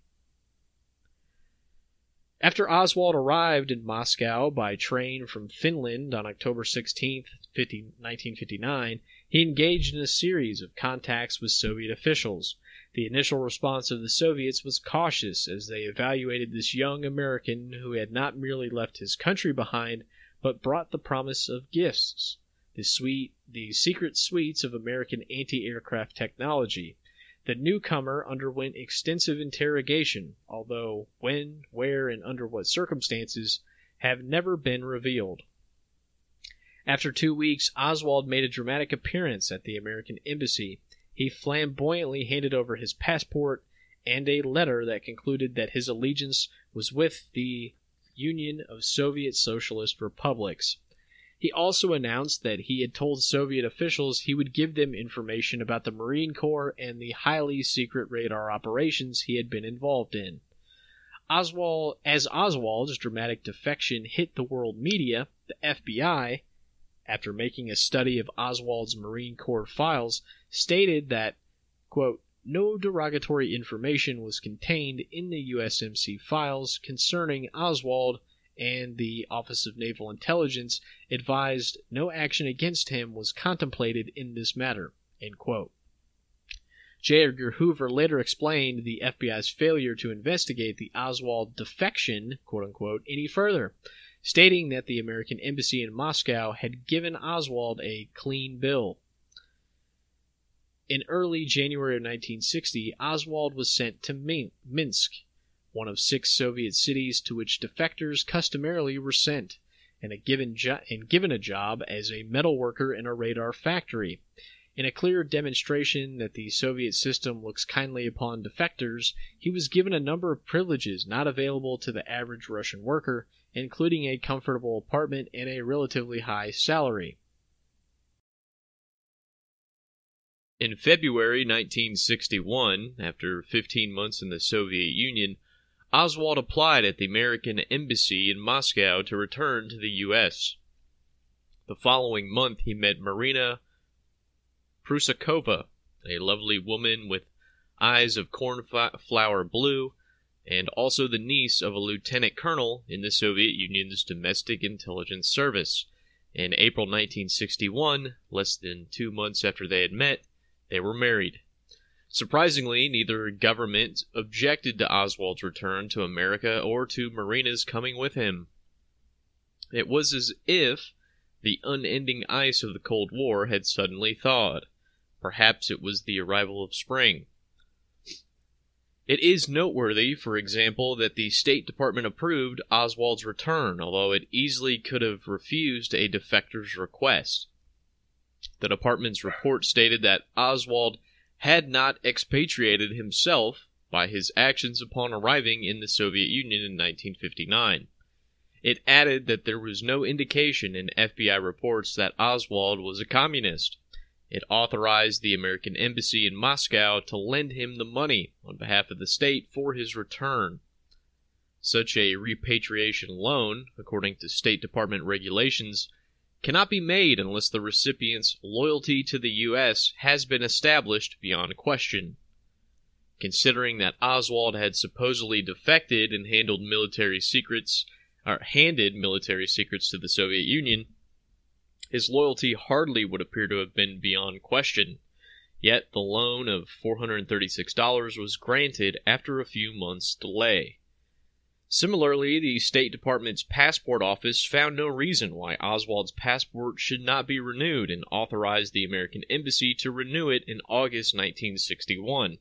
After Oswald arrived in Moscow by train from Finland on October 16, 1959, he engaged in a series of contacts with Soviet officials. The initial response of the Soviets was cautious as they evaluated this young American who had not merely left his country behind, but brought the promise of gifts, the secret suites of American anti-aircraft technology. The newcomer underwent extensive interrogation, although when, where, and under what circumstances have never been revealed. After 2 weeks, Oswald made a dramatic appearance at the American embassy. He flamboyantly handed over his passport and a letter that concluded that his allegiance was with the Union of Soviet Socialist Republics. He also announced that he had told Soviet officials he would give them information about the Marine Corps and the highly secret radar operations he had been involved in. As Oswald's dramatic defection hit the world media, the FBI, after making a study of Oswald's Marine Corps files, stated that, quote, no derogatory information was contained in the USMC files concerning Oswald, and the Office of Naval Intelligence advised no action against him was contemplated in this matter, end quote. J. Edgar Hoover later explained the FBI's failure to investigate the Oswald defection, quote-unquote, any further, stating that the American embassy in Moscow had given Oswald a clean bill. In early January of 1960, Oswald was sent to Minsk, one of 6 Soviet cities to which defectors customarily were sent, and given a job as a metal worker in a radar factory. In a clear demonstration that the Soviet system looks kindly upon defectors, he was given a number of privileges not available to the average Russian worker, including a comfortable apartment and a relatively high salary. In February 1961, after 15 months in the Soviet Union, Oswald applied at the American Embassy in Moscow to return to the U.S. The following month, he met Marina Prusakova, a lovely woman with eyes of cornflower blue, and also the niece of a lieutenant colonel in the Soviet Union's Domestic Intelligence Service. In April 1961, less than 2 months after they had met, they were married. Surprisingly, neither government objected to Oswald's return to America or to Marina's coming with him. It was as if the unending ice of the Cold War had suddenly thawed. Perhaps it was the arrival of spring. It is noteworthy, for example, that the State Department approved Oswald's return, although it easily could have refused a defector's request. The department's report stated that Oswald had not expatriated himself by his actions upon arriving in the Soviet Union in 1959. It added that there was no indication in FBI reports that Oswald was a communist. It authorized the American Embassy in Moscow to lend him the money on behalf of the state for his return. Such a repatriation loan, according to State Department regulations, cannot be made unless the recipient's loyalty to the U.S. has been established beyond question. Considering that Oswald had supposedly defected and handed military secrets to the Soviet Union, his loyalty hardly would appear to have been beyond question. Yet the loan of $436 was granted after a few months' delay. Similarly, the State Department's passport office found no reason why Oswald's passport should not be renewed and authorized the American embassy to renew it in August 1961.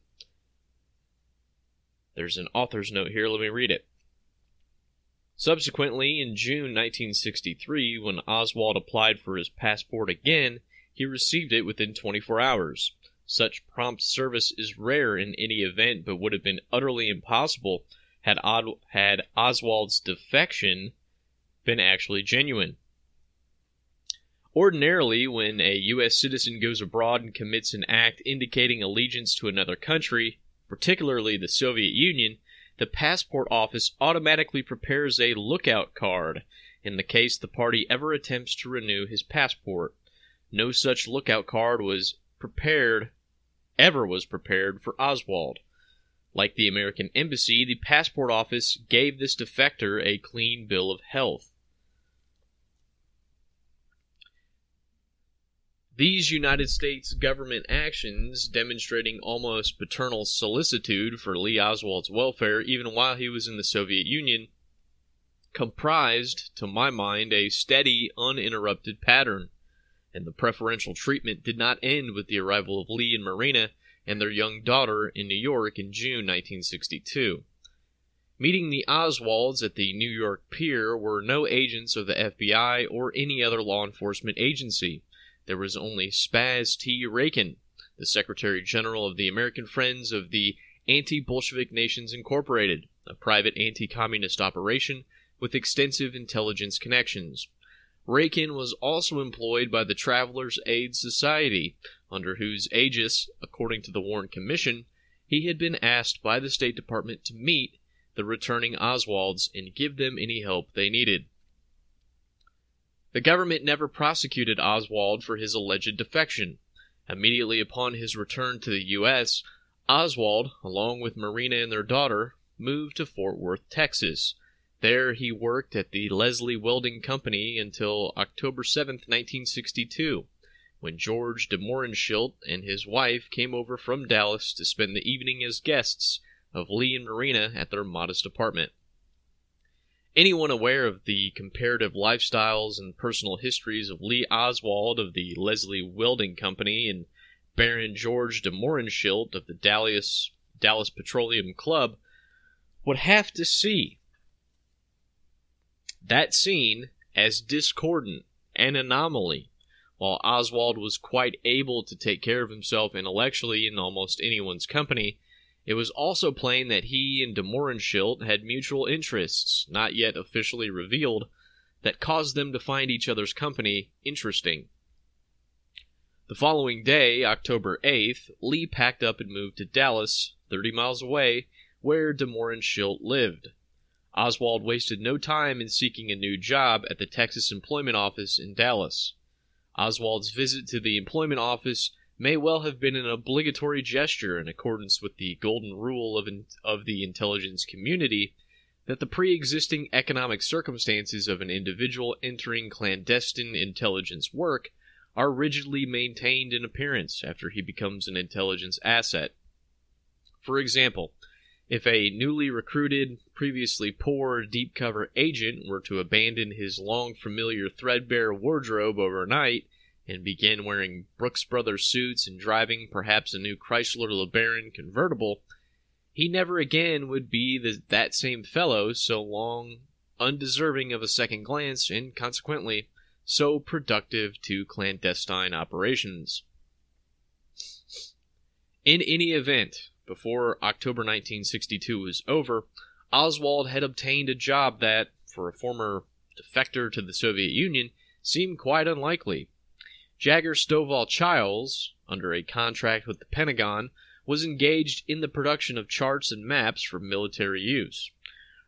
There's an author's note here, let me read it. Subsequently, in June 1963, when Oswald applied for his passport again, he received it within 24 hours. Such prompt service is rare in any event, but would have been utterly impossible had Oswald's defection been actually genuine. Ordinarily, when a U.S. citizen goes abroad and commits an act indicating allegiance to another country, particularly the Soviet Union, the passport office automatically prepares a lookout card in the case the party ever attempts to renew his passport. No such lookout card was prepared for Oswald. Like the American embassy, the passport office gave this defector a clean bill of health. These United States government actions, demonstrating almost paternal solicitude for Lee Oswald's welfare even while he was in the Soviet Union, comprised, to my mind, a steady, uninterrupted pattern, and the preferential treatment did not end with the arrival of Lee and Marina and their young daughter in New York in June 1962. Meeting the Oswalds at the New York pier were no agents of the FBI or any other law enforcement agency. There was only Spaz T. Rakin, the Secretary General of the American Friends of the Anti-Bolshevik Nations Incorporated, a private anti-communist operation with extensive intelligence connections. Rakin was also employed by the Travelers' Aid Society, under whose aegis, according to the Warren Commission, he had been asked by the State Department to meet the returning Oswalds and give them any help they needed. The government never prosecuted Oswald for his alleged defection. Immediately upon his return to the U.S., Oswald, along with Marina and their daughter, moved to Fort Worth, Texas. There he worked at the Leslie Welding Company until October 7, 1962, when George de Mohrenschildt and his wife came over from Dallas to spend the evening as guests of Lee and Marina at their modest apartment. Anyone aware of the comparative lifestyles and personal histories of Lee Oswald of the Leslie Welding Company and Baron George de Mohrenschildt of the Dallas Petroleum Club would have to see that scene as discordant, an anomaly. While Oswald was quite able to take care of himself intellectually in almost anyone's company, it was also plain that he and de Mohrenschildt had mutual interests, not yet officially revealed, that caused them to find each other's company interesting. The following day, October 8th, Lee packed up and moved to Dallas, 30 miles away, where de Mohrenschildt lived. Oswald wasted no time in seeking a new job at the Texas Employment Office in Dallas. Oswald's visit to the employment office may well have been an obligatory gesture in accordance with the golden rule of the intelligence community that the pre-existing economic circumstances of an individual entering clandestine intelligence work are rigidly maintained in appearance after he becomes an intelligence asset. For example, if a newly recruited, previously poor, deep-cover agent were to abandon his long-familiar threadbare wardrobe overnight and begin wearing Brooks Brothers suits and driving perhaps a new Chrysler LeBaron convertible, he never again would be that same fellow so long undeserving of a second glance and, consequently, so productive to clandestine operations. In any event, before October 1962 was over, Oswald had obtained a job that, for a former defector to the Soviet Union, seemed quite unlikely. Jagger Stovall Childs, under a contract with the Pentagon, was engaged in the production of charts and maps for military use.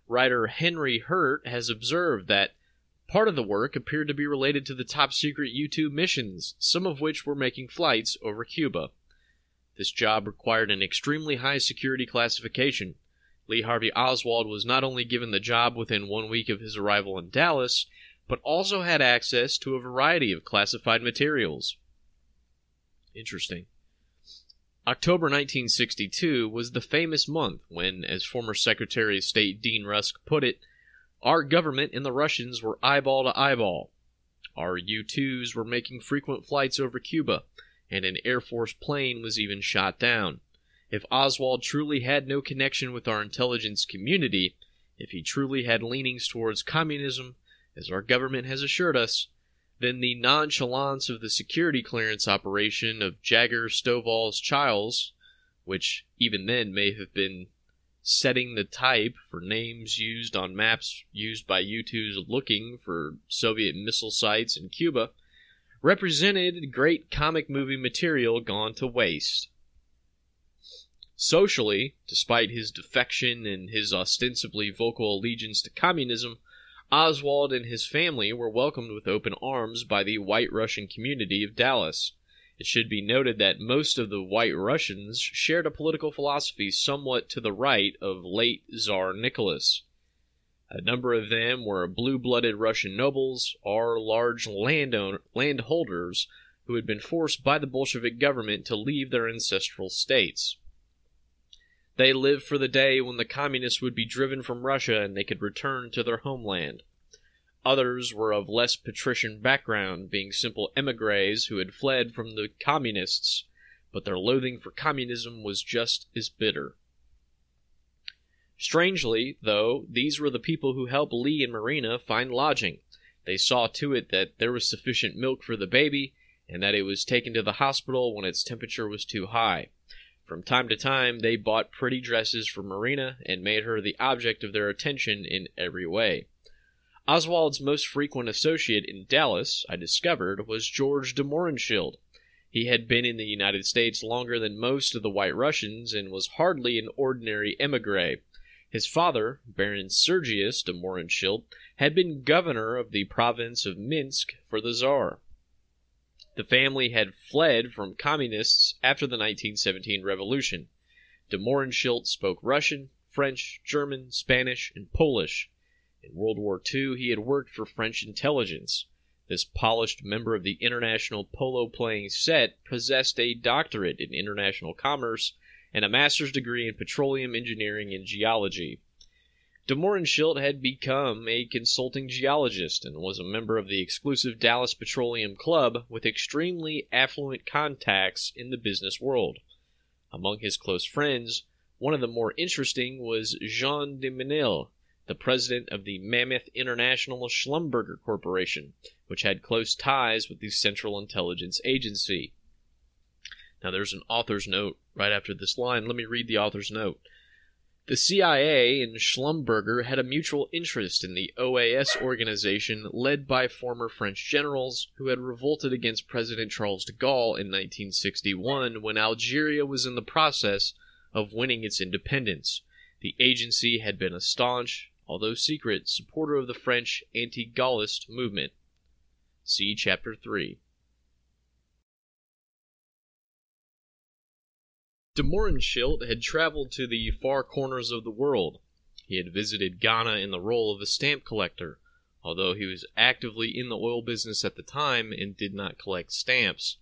Writer Henry Hurt has observed that part of the work appeared to be related to the top-secret U-2 missions, some of which were making flights over Cuba. This job required an extremely high security classification. Lee Harvey Oswald was not only given the job within 1 week of his arrival in Dallas, but also had access to a variety of classified materials. Interesting. October 1962 was the famous month when, as former Secretary of State Dean Rusk put it, our government and the Russians were eyeball to eyeball. Our U-2s were making frequent flights over Cuba, and an Air Force plane was even shot down. If Oswald truly had no connection with our intelligence community, if he truly had leanings towards communism, as our government has assured us, then the nonchalance of the security clearance operation of Jagger, Stovall's, Childs, which even then may have been setting the type for names used on maps used by U-2s looking for Soviet missile sites in Cuba, represented great comic movie material gone to waste. Socially, despite his defection and his ostensibly vocal allegiance to communism, Oswald and his family were welcomed with open arms by the white Russian community of Dallas. It should be noted that most of the white Russians shared a political philosophy somewhat to the right of late Tsar Nicholas. A number of them were blue-blooded Russian nobles or large landholders who had been forced by the Bolshevik government to leave their ancestral states. They lived for the day when the communists would be driven from Russia and they could return to their homeland. Others were of less patrician background, being simple émigrés who had fled from the communists, but their loathing for communism was just as bitter. Strangely, though, these were the people who helped Lee and Marina find lodging. They saw to it that there was sufficient milk for the baby, and that it was taken to the hospital when its temperature was too high. From time to time, they bought pretty dresses for Marina and made her the object of their attention in every way. Oswald's most frequent associate in Dallas, I discovered, was George de Mohrenschildt. He had been in the United States longer than most of the White Russians and was hardly an ordinary émigré. His father, Baron Sergius de Mohrenschildt, had been governor of the province of Minsk for the Tsar. The family had fled from communists after the 1917 revolution. De Mohrenschildt spoke Russian, French, German, Spanish, and Polish. In World War II, he had worked for French intelligence. This polished member of the international polo-playing set possessed a doctorate in international commerce and a master's degree in petroleum engineering and geology. De Mohrenschildt had become a consulting geologist and was a member of the exclusive Dallas Petroleum Club with extremely affluent contacts in the business world. Among his close friends, one of the more interesting was Jean de Menil, the president of the Mammoth International Schlumberger Corporation, which had close ties with the Central Intelligence Agency. Now there's an author's note right after this line. Let me read the author's note. The CIA and Schlumberger had a mutual interest in the OAS organization led by former French generals who had revolted against President Charles de Gaulle in 1961 when Algeria was in the process of winning its independence. The agency had been a staunch, although secret, supporter of the French anti-Gaullist movement. See Chapter 3. De Mohrenschildt had traveled to the far corners of the world. He had visited Ghana in the role of a stamp collector, although he was actively in the oil business at the time and did not collect stamps.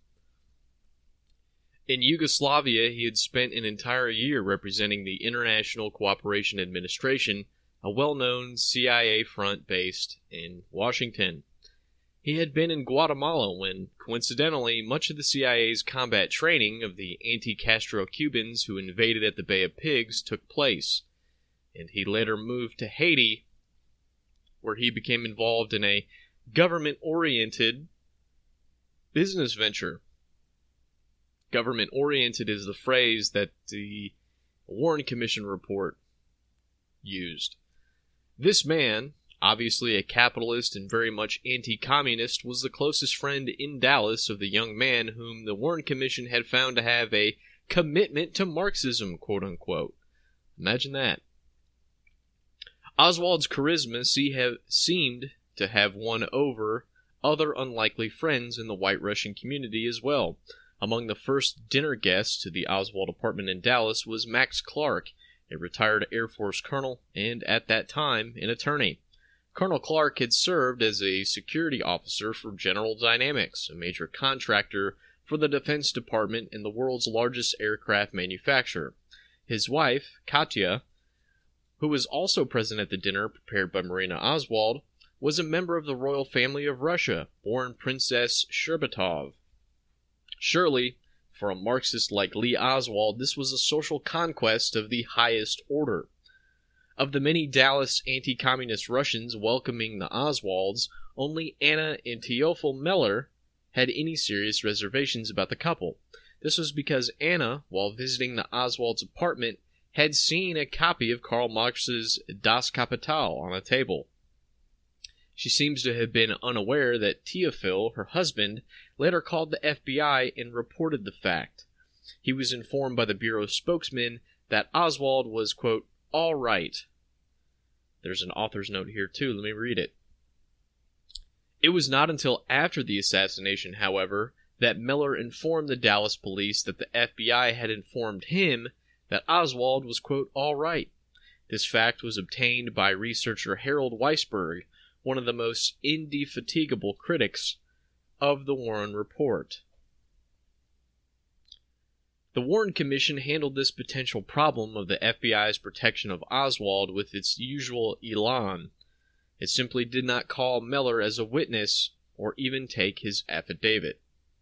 In Yugoslavia, he had spent an entire year representing the International Cooperation Administration, a well-known CIA front based in Washington. He had been in Guatemala when, coincidentally, much of the CIA's combat training of the anti-Castro Cubans who invaded at the Bay of Pigs took place, and he later moved to Haiti, where he became involved in a government-oriented business venture. Government-oriented is the phrase that the Warren Commission report used. This man, obviously a capitalist and very much anti-communist, was the closest friend in Dallas of the young man whom the Warren Commission had found to have a commitment to Marxism, quote-unquote. Imagine that. Oswald's charisma seemed to have won over other unlikely friends in the White Russian community as well. Among the first dinner guests to the Oswald apartment in Dallas was Max Clark, a retired Air Force colonel and, at that time, an attorney. Colonel Clark had served as a security officer for General Dynamics, a major contractor for the Defense Department and the world's largest aircraft manufacturer. His wife, Katya, who was also present at the dinner prepared by Marina Oswald, was a member of the royal family of Russia, born Princess Sherbatov. Surely, for a Marxist like Lee Oswald, this was a social conquest of the highest order. Of the many Dallas anti-communist Russians welcoming the Oswalds, only Anna and Teofil Meller had any serious reservations about the couple. This was because Anna, while visiting the Oswalds' apartment, had seen a copy of Karl Marx's Das Kapital on a table. She seems to have been unaware that Teofil, her husband, later called the FBI and reported the fact. He was informed by the Bureau spokesman that Oswald was, quote, all right. There's an author's note here, too. Let me read it. It was not until after the assassination, however, that Miller informed the Dallas police that the FBI had informed him that Oswald was, quote, all right. This fact was obtained by researcher Harold Weisberg, one of the most indefatigable critics of the Warren Report. The Warren Commission handled this potential problem of the FBI's protection of Oswald with its usual elan. It simply did not call Miller as a witness or even take his affidavit.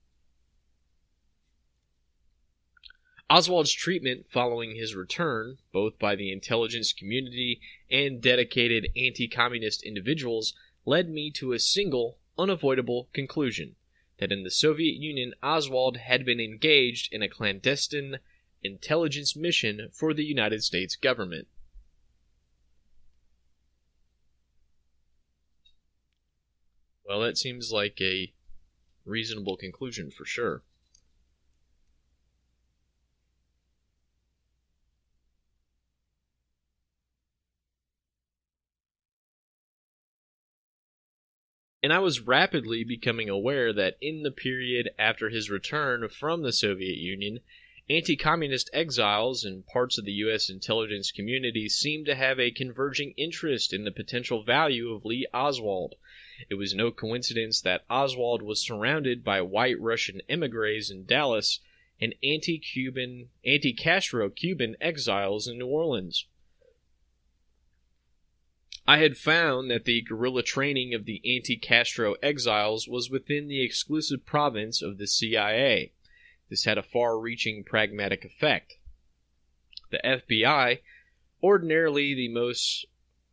Oswald's treatment following his return, both by the intelligence community and dedicated anti-communist individuals, led me to a single, unavoidable conclusion, that in the Soviet Union Oswald had been engaged in a clandestine intelligence mission for the United States government. Well, that seems like a reasonable conclusion for sure. And I was rapidly becoming aware that in the period after his return from the Soviet Union, anti-communist exiles and parts of the U.S. intelligence community seemed to have a converging interest in the potential value of Lee Oswald. It was no coincidence that Oswald was surrounded by white Russian émigrés in Dallas and anti-Castro Cuban exiles in New Orleans. I had found that the guerrilla training of the anti-Castro exiles was within the exclusive province of the CIA. This had a far-reaching pragmatic effect. The FBI, ordinarily the most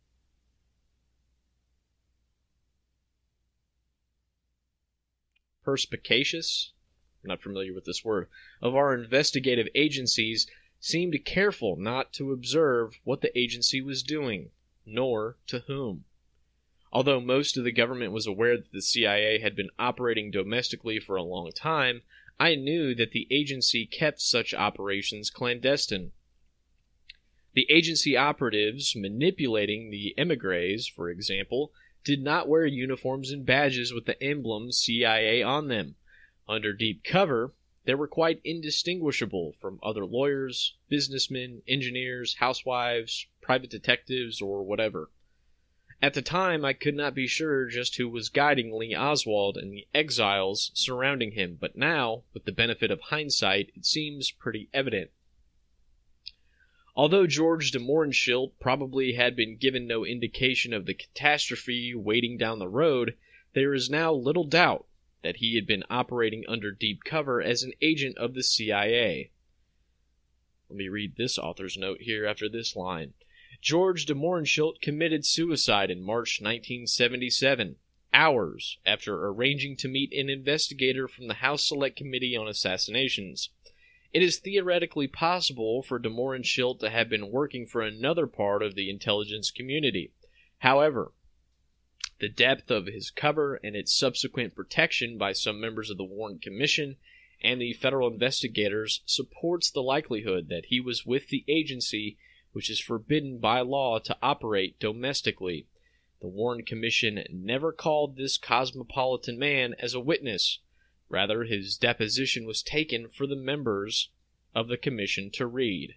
perspicacious, I'm not familiar with this word, of our investigative agencies, seemed careful not to observe what the agency was doing, nor to whom. Although most of the government was aware that the CIA had been operating domestically for a long time, I knew that the agency kept such operations clandestine. The agency operatives manipulating the émigrés, for example, did not wear uniforms and badges with the emblem CIA on them. Under deep cover, they were quite indistinguishable from other lawyers, businessmen, engineers, housewives, private detectives, or whatever. At the time, I could not be sure just who was guiding Lee Oswald and the exiles surrounding him, but now, with the benefit of hindsight, it seems pretty evident. Although George de Mohrenschildt probably had been given no indication of the catastrophe waiting down the road, there is now little doubt that he had been operating under deep cover as an agent of the CIA. Let me read this author's note here after this line. George de Mohrenschildt committed suicide in March 1977, hours after arranging to meet an investigator from the House Select Committee on Assassinations. It is theoretically possible for de Mohrenschildt to have been working for another part of the intelligence community. However, the depth of his cover and its subsequent protection by some members of the Warren Commission and the federal investigators supports the likelihood that he was with the agency which is forbidden by law to operate domestically. The Warren Commission never called this cosmopolitan man as a witness. Rather, his deposition was taken for the members of the commission to read.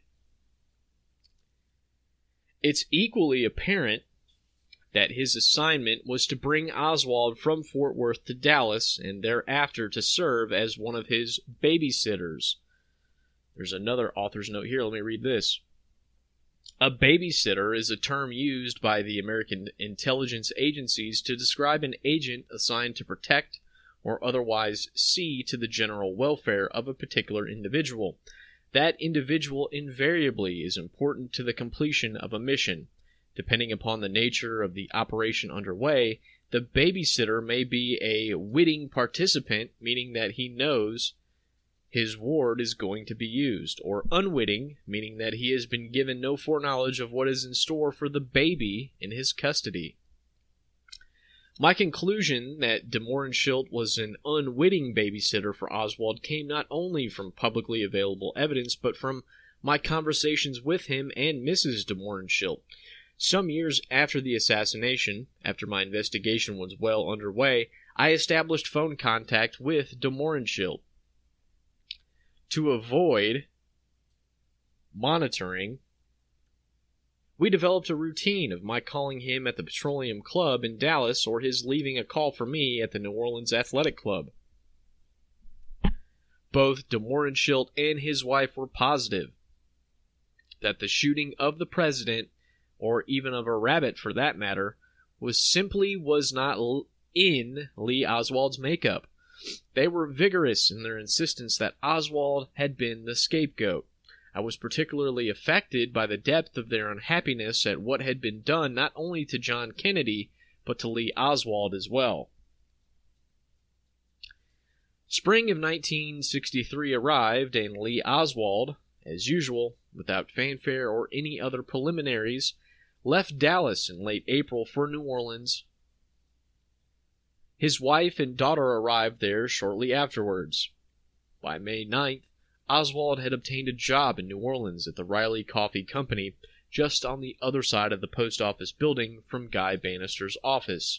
It's equally apparent that his assignment was to bring Oswald from Fort Worth to Dallas and thereafter to serve as one of his babysitters. There's another author's note here. Let me read this. A babysitter is a term used by the American intelligence agencies to describe an agent assigned to protect or otherwise see to the general welfare of a particular individual. That individual invariably is important to the completion of a mission. Depending upon the nature of the operation underway, the babysitter may be a witting participant, meaning that he knows his ward is going to be used, or unwitting, meaning that he has been given no foreknowledge of what is in store for the baby in his custody. My conclusion that de Mohrenschildt was an unwitting babysitter for Oswald came not only from publicly available evidence, but from my conversations with him and Mrs. de Mohrenschildt. Some years after the assassination, after my investigation was well underway, I established phone contact with de Mohrenschildt. To avoid monitoring, we developed a routine of my calling him at the Petroleum Club in Dallas or his leaving a call for me at the New Orleans Athletic Club. Both de Mohrenschildt and his wife were positive that the shooting of the president, or even of a rabbit for that matter, was not in Lee Oswald's makeup. They were vigorous in their insistence that Oswald had been the scapegoat. I was particularly affected by the depth of their unhappiness at what had been done not only to John Kennedy, but to Lee Oswald as well. Spring of 1963 arrived, and Lee Oswald, as usual, without fanfare or any other preliminaries, left Dallas in late April for New Orleans. His wife and daughter arrived there shortly afterwards. By May 9th, Oswald had obtained a job in New Orleans at the Riley Coffee Company, just on the other side of the post office building from Guy Bannister's office.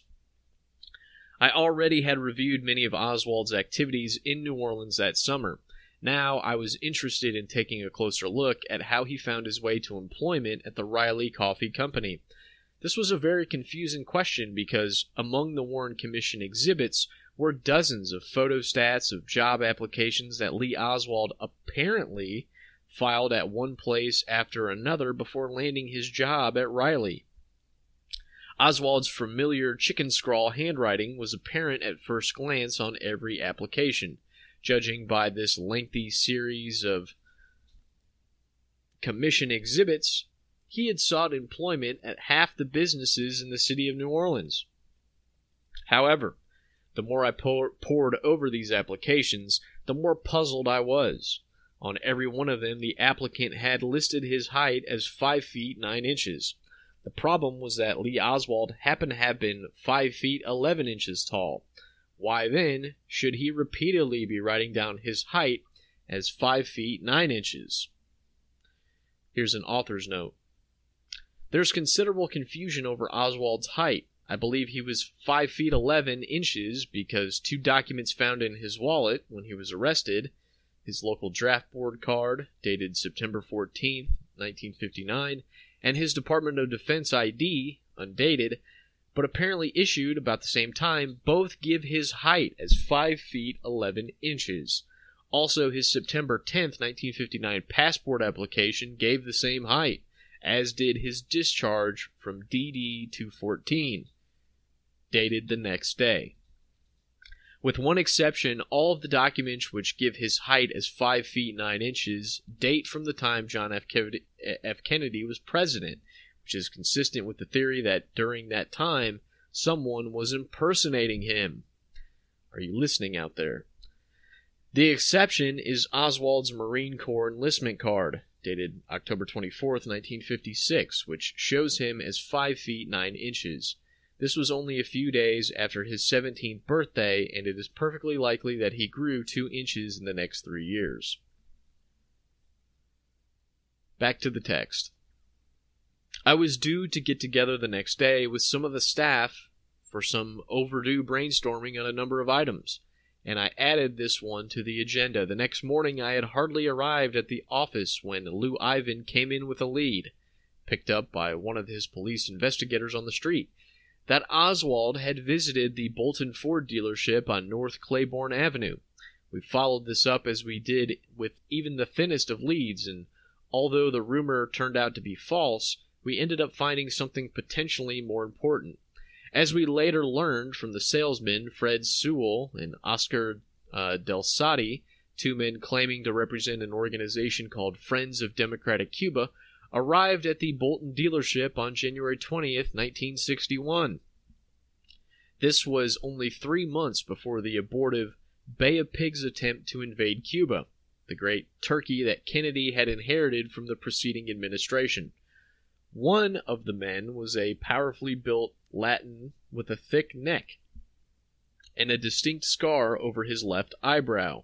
I already had reviewed many of Oswald's activities in New Orleans that summer. Now I was interested in taking a closer look at how he found his way to employment at the Riley Coffee Company. This was a very confusing question because among the Warren Commission exhibits were dozens of photostats of job applications that Lee Oswald apparently filed at one place after another before landing his job at Riley. Oswald's familiar chicken scrawl handwriting was apparent at first glance on every application. Judging by this lengthy series of commission exhibits, he had sought employment at half the businesses in the city of New Orleans. However, the more I pored over these applications, the more puzzled I was. On every one of them, the applicant had listed his height as 5 feet 9 inches. The problem was that Lee Oswald happened to have been 5 feet 11 inches tall. Why then should he repeatedly be writing down his height as 5 feet 9 inches? Here's an author's note. There's considerable confusion over Oswald's height. I believe he was 5 feet 11 inches because 2 documents found in his wallet when he was arrested, his local draft board card dated September 14, 1959, and his Department of Defense ID, undated, but apparently issued about the same time, both give his height as 5 feet 11 inches. Also, his September 10, 1959 passport application gave the same height, as did his discharge from DD 214, dated the next day. With one exception, all of the documents which give his height as 5 feet 9 inches date from the time John F. Kennedy was president, which is consistent with the theory that during that time, someone was impersonating him. Are you listening out there? The exception is Oswald's Marine Corps enlistment card, dated October 24, 1956, which shows him as 5 feet 9 inches. This was only a few days after his 17th birthday, and it is perfectly likely that he grew 2 inches in the next 3 years. Back to the text. I was due to get together the next day with some of the staff for some overdue brainstorming on a number of items, and I added this one to the agenda. The next morning I had hardly arrived at the office when Lou Ivan came in with a lead, picked up by one of his police investigators on the street, that Oswald had visited the Bolton Ford dealership on North Claiborne Avenue. We followed this up as we did with even the thinnest of leads, and although the rumor turned out to be false, we ended up finding something potentially more important. As we later learned from the salesmen Fred Sewell and Oscar Delsati, two men claiming to represent an organization called Friends of Democratic Cuba, arrived at the Bolton dealership on January 20th, 1961. This was only 3 months before the abortive Bay of Pigs attempt to invade Cuba, the great turkey that Kennedy had inherited from the preceding administration. One of the men was a powerfully built Latin with a thick neck and a distinct scar over his left eyebrow.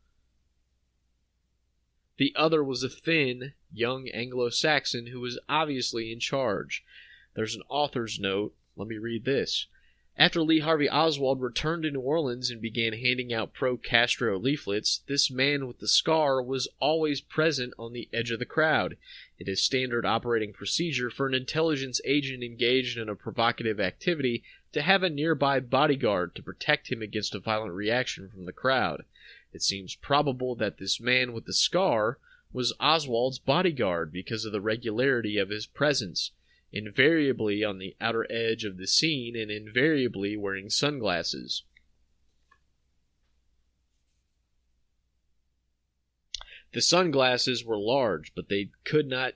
The other was a thin, young Anglo-Saxon who was obviously in charge. There's an author's note. Let me read this. After Lee Harvey Oswald returned to New Orleans and began handing out pro-Castro leaflets, this man with the scar was always present on the edge of the crowd. It is standard operating procedure for an intelligence agent engaged in a provocative activity to have a nearby bodyguard to protect him against a violent reaction from the crowd. It seems probable that this man with the scar was Oswald's bodyguard because of the regularity of his presence, invariably on the outer edge of the scene and invariably wearing sunglasses. The sunglasses were large, but they could not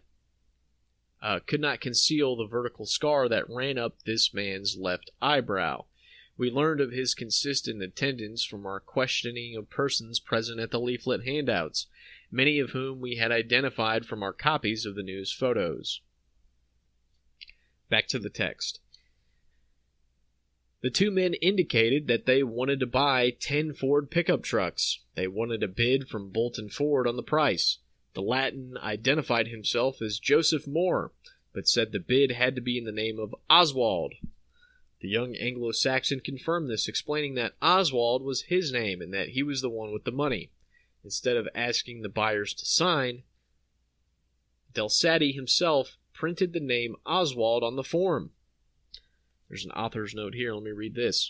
conceal the vertical scar that ran up this man's left eyebrow. We learned of his consistent attendance from our questioning of persons present at the leaflet handouts, many of whom we had identified from our copies of the news photos. Back to the text. The two men indicated that they wanted to buy 10 Ford pickup trucks. They wanted a bid from Bolton Ford on the price. The Latin identified himself as Joseph Moore, but said the bid had to be in the name of Oswald. The young Anglo-Saxon confirmed this, explaining that Oswald was his name and that he was the one with the money. Instead of asking the buyers to sign, Delsati himself printed the name Oswald on the form. There's an author's note here. Let me read this.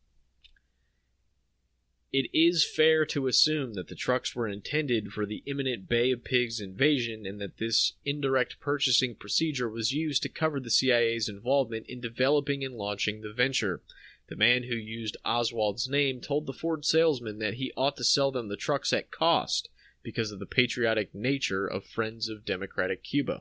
It is fair to assume that the trucks were intended for the imminent Bay of Pigs invasion and that this indirect purchasing procedure was used to cover the CIA's involvement in developing and launching the venture. The man who used Oswald's name told the Ford salesman that he ought to sell them the trucks at cost because of the patriotic nature of Friends of Democratic Cuba.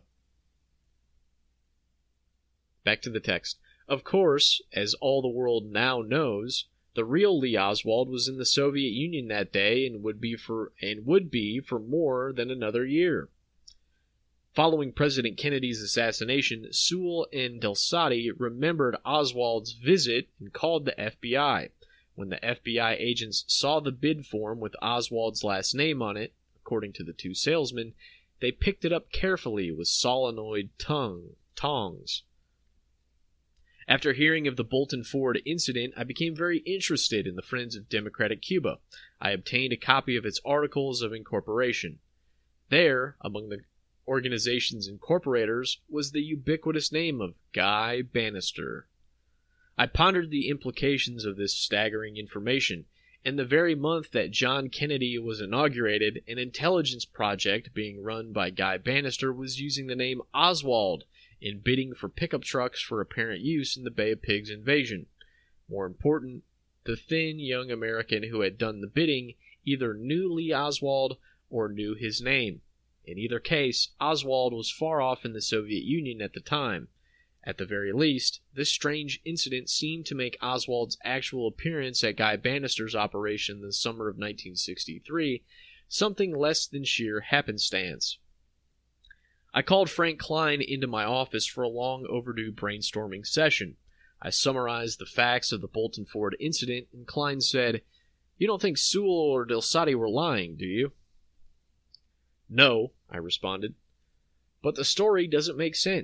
Back to the text. Of course, as all the world now knows, the real Lee Oswald was in the Soviet Union that day and would be for more than another year. Following President Kennedy's assassination, Sewell and Delsati remembered Oswald's visit and called the FBI. When the FBI agents saw the bid form with Oswald's last name on it, according to the two salesmen, they picked it up carefully with solenoid tongs. After hearing of the Bolton Ford incident, I became very interested in the Friends of Democratic Cuba. I obtained a copy of its Articles of Incorporation. There, among the organization's incorporators, was the ubiquitous name of Guy Bannister. I pondered the implications of this staggering information. In the very month that John Kennedy was inaugurated, an intelligence project being run by Guy Bannister was using the name Oswald in bidding for pickup trucks for apparent use in the Bay of Pigs invasion. More important, the thin young American who had done the bidding either knew Lee Oswald or knew his name. In either case, Oswald was far off in the Soviet Union at the time. At the very least, this strange incident seemed to make Oswald's actual appearance at Guy Bannister's operation in the summer of 1963 something less than sheer happenstance. I called Frank Klein into my office for a long overdue brainstorming session. I summarized the facts of the Bolton Ford incident, and Klein said, "You don't think Sewell or Delsati were lying, do you?" "No," I responded. "But the story doesn't make sense.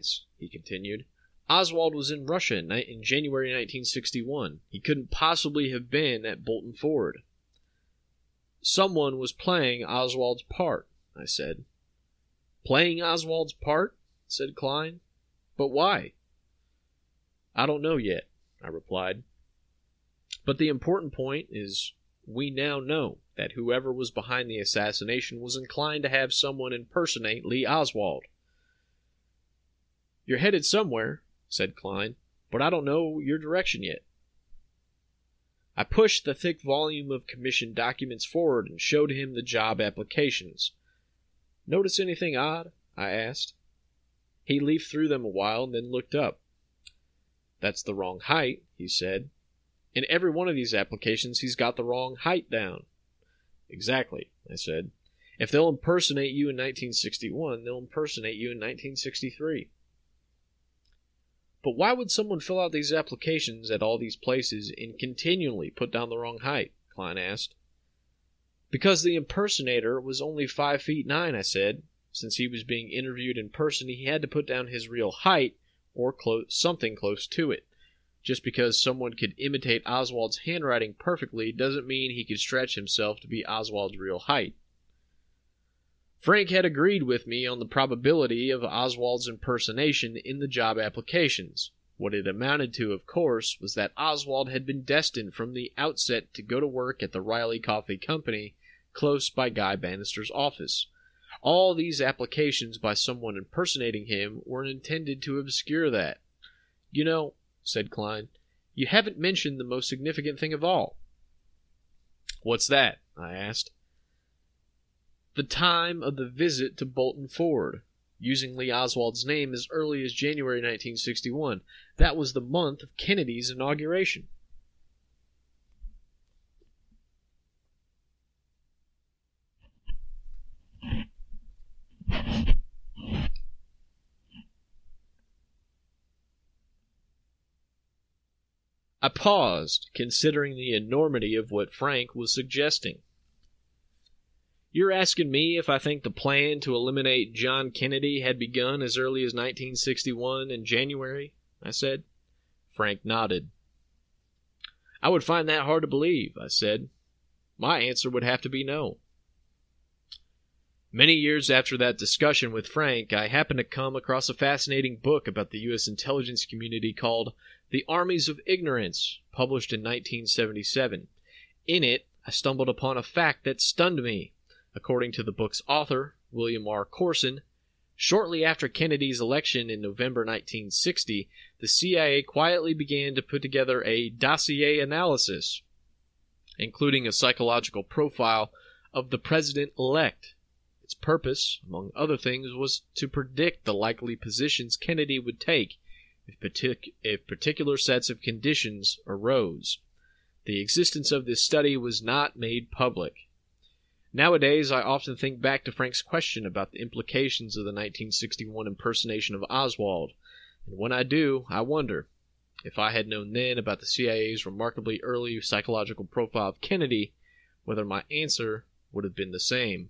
he continued. Oswald was in Russia in January 1961. He couldn't possibly have been at Bolton Ford. Someone was playing Oswald's part, I said. Playing Oswald's part? Said Klein. But why? I don't know yet, I replied. But the important point is we now know that whoever was behind the assassination was inclined to have someone impersonate Lee Oswald. You're headed somewhere, said Klein, but I don't know your direction yet. I pushed the thick volume of commission documents forward and showed him the job applications. Notice anything odd? I asked. He leafed through them a while and then looked up. That's the wrong height, he said. In every one of these applications, he's got the wrong height down. Exactly, I said. If they'll impersonate you in 1961, they'll impersonate you in 1963. But why would someone fill out these applications at all these places and continually put down the wrong height? Klein asked. Because the impersonator was only 5'9", I said. Since he was being interviewed in person, he had to put down his real height, or something close to it. Just because someone could imitate Oswald's handwriting perfectly doesn't mean he could stretch himself to be Oswald's real height. Frank had agreed with me on the probability of Oswald's impersonation in the job applications. What it amounted to, of course, was that Oswald had been destined from the outset to go to work at the Riley Coffee Company, close by Guy Bannister's office. All these applications by someone impersonating him were intended to obscure that. You know, said Klein, you haven't mentioned the most significant thing of all. What's that? I asked. The time of the visit to Bolton Ford, using Lee Oswald's name as early as January 1961. That was the month of Kennedy's inauguration. I paused, considering the enormity of what Frank was suggesting. You're asking me if I think the plan to eliminate John Kennedy had begun as early as 1961 in January? I said. Frank nodded. I would find that hard to believe, I said. My answer would have to be no. Many years after that discussion with Frank, I happened to come across a fascinating book about the U.S. intelligence community called The Armies of Ignorance, published in 1977. In it, I stumbled upon a fact that stunned me. According to the book's author, William R. Corson, shortly after Kennedy's election in November 1960, the CIA quietly began to put together a dossier analysis, including a psychological profile of the president-elect. Its purpose, among other things, was to predict the likely positions Kennedy would take if particular sets of conditions arose. The existence of this study was not made public. Nowadays, I often think back to Frank's question about the implications of the 1961 impersonation of Oswald, and when I do, I wonder, if I had known then about the CIA's remarkably early psychological profile of Kennedy, whether my answer would have been the same.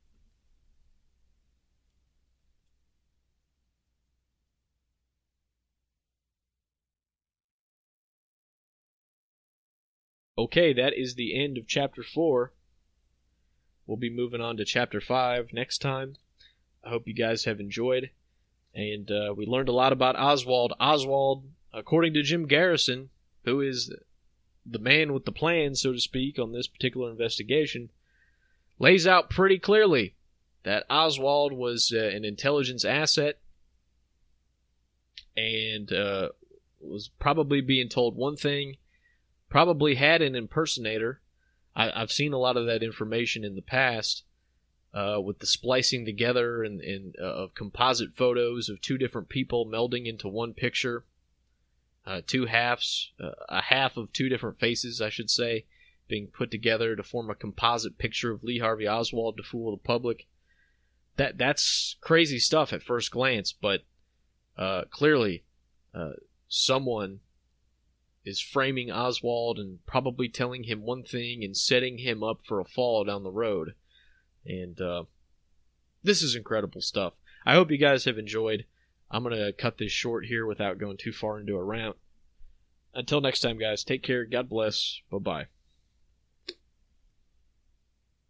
Okay, that is the end of Chapter 4. We'll be moving on to Chapter 5 next time. I hope you guys have enjoyed. And we learned a lot about Oswald. Oswald, according to Jim Garrison, who is the man with the plan, so to speak, on this particular investigation, lays out pretty clearly that Oswald was an intelligence asset and was probably being told one thing, probably had an impersonator. I've seen a lot of that information in the past with the splicing together of composite photos of two different people melding into one picture, two halves, a half of two different faces, I should say, being put together to form a composite picture of Lee Harvey Oswald to fool the public. That's crazy stuff at first glance, but clearly someone is framing Oswald and probably telling him one thing and setting him up for a fall down the road. And this is incredible stuff. I hope you guys have enjoyed. I'm going to cut this short here without going too far into a rant. Until next time, guys, take care. God bless. Bye-bye.